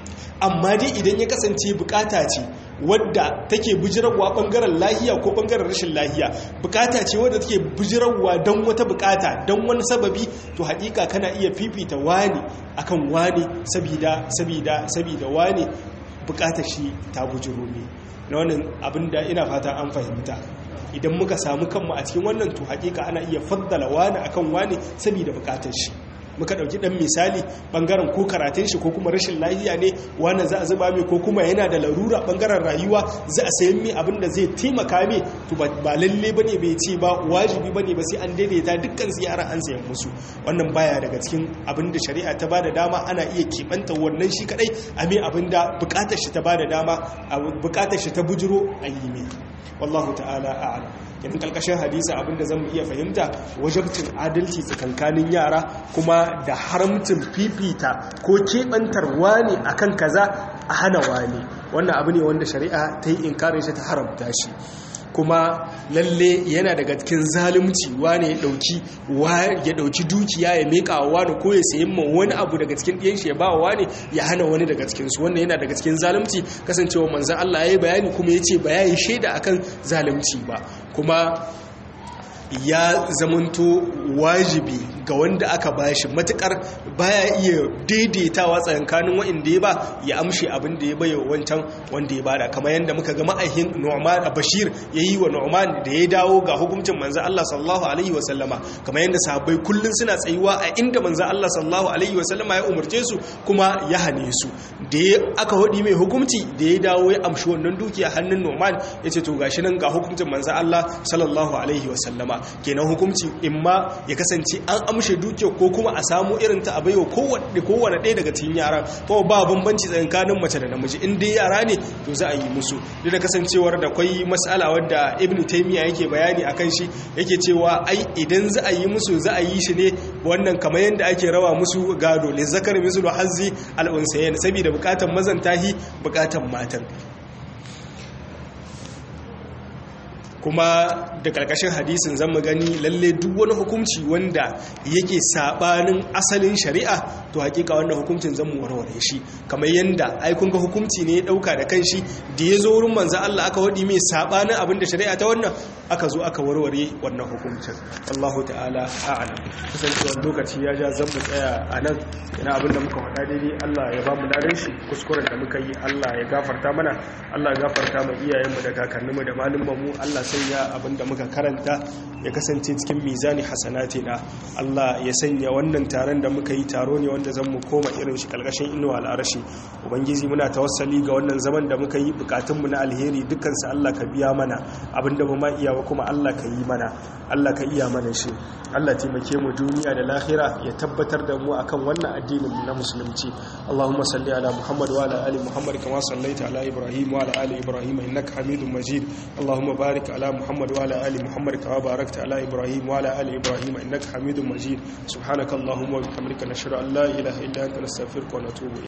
amma dai idan ya kasance bukata ce wadda take bujirarwa bangaren lahiya ko bangaren rashin lahiya, bukata ce wadda take bujirarwa don wata bukata don wani sababi, to hakika kana iya fifita wani akan wani sabida sabida sabida wani bukatar shi ta bujiro ne. na wannan abinda ina fata an fahimta. Idan muka samu kanmu a cikin wannan to hakika ana iya faddala wani akan wani sabida bukatar shi. Muka dauki dan misali bangaren ko karatun shi ko kuma rashin lafiya ne wannan za a zuba mai, ko kuma yana da larura bangaren rayuwa za a sayan mai abin da zai taimaka mai, to ba lalle bane bai ce ba wajibi bane ba sai an daidaita dukkan ziyara an sayan musu. Wannan baya daga cikin abin da shari'a ta bada dama, ana iya kebanta wannan shi kadai a mai abin da bukatar shi ta bada dama, bukatar shi ta bujiro a yi mai. Wallahu ta'ala a'lam. Kenan kalkashin hadisi abinda zamu iya fahimta wajibcin adalci tsakankanin yara, kuma da haramcin fifita ko kebantar wani akan kaza a hana wani. Wannan abu ne wanda shari'a ta yi inkarin shi, ta haramta shi. Kuma lalle yana daga cikin zalunci wani ya dauki ya dauki dukiya ya meka wa wani, ko ya sayi ma wani abu daga cikin ɗiyan shi ya ba wa wani, ya hana wani daga cikin su. Wannan yana daga cikin zalunci, kasancewa manzon Allah yayi bayani kuma yace ba yayi shaida akan zalunci ba. Kuma ya zamanto wajibi ga wanda aka bashi, matukar baya iya daidaitawa tsakanin wa'inda ya ba, ya amshe abin da ya bayo wancan wanda ya bada. Kamar yadda muka ga ma'aihin Nu'man Bashir yayi wa Nu'man da ya dawo ga hukuncin manzo Allah sallallahu alaihi wasallama. Kamar yadda sahabbai kullun suna tsayuwa a inda manzo Allah sallallahu alaihi wasallama ya umurce su kuma ya hane su. Da aka hodi mai hukunci, da ya dawo ya amshi wannan dukiya hannun Nu'man, yace to gashi nan ga hukuncin manzo Allah sallallahu alaihi wasallama. Kenan hukunci imma ya kasance an amshe dukiya, ko kuma a samu irin ta abayo kowanne kowanne ɗaya daga cikin yaran, ko ba bambanci tsakanin mace da namiji. In dai yara ne to za a yi musu. Duk da kasancewar da akwai mas'ala wadda Ibn Taymiyyah yake bayani akan shi, yake cewa ai idan za a yi musu za a yi shi ne wannan kamar yanda ake rawa musu gado, li zakar mislu hazzi al-unsayayn, saboda bukatan mazan tahi bukatan matan. Kuma da karkashin hadisin zan gani lalle duk wani hukunci wanda yake sabanin asalin shari'a, to hakika wannan hukuncin zan mu warware shi. Kamar yanda ai kun ga hukunci ne ya dauka da kanshi, da ya zo wurin manzo Allah aka wadi mai sabanin abin da shari'a ta wannan, aka zo aka warware wannan hukuncin. Allahu ta'ala a'lam. Kasancewar lokaci ya ja zan mu tsaya a nan. Ina abin da muka faɗa daidai Allah ya ba mu ladan shi, kuskuren da muka yi Allah ya gafarta mana, Allah ya gafarta mu iyayenmu da kakanninmu da malumanmu. Allah sanya abinda muka karanta ya kasance cikin mizani hasanatina. Allah ya sanya wannan taron da muka yi taro ne wanda zan mu koma irin shi kalkashin inuwa al'arashi. Ubangiji muna tawassali ga wannan zaman da muka yi, bukatunmu na alheri dukkan su Allah ka biya mana, abinda ba ma iya ba kuma Allah ka yi mana, Allah ka iya mana shi. Allah taimake mu duniya da lahira, ya tabbatar da mu akan wannan addinin na musulunci. Allahumma salli ala Muhammad wa ala ali Muhammad kama sallaita ala Ibrahim wa ala ali Ibrahim innaka Hamidum Majid. Allahumma barik ala محمد وعلى آل محمد كما باركت على إبراهيم وعلى آل إبراهيم إنك حميد مجيد. سبحانك اللهم وبحمدك نشهد أن لا إله إلا أنت نستغفرك ونتوب إليك.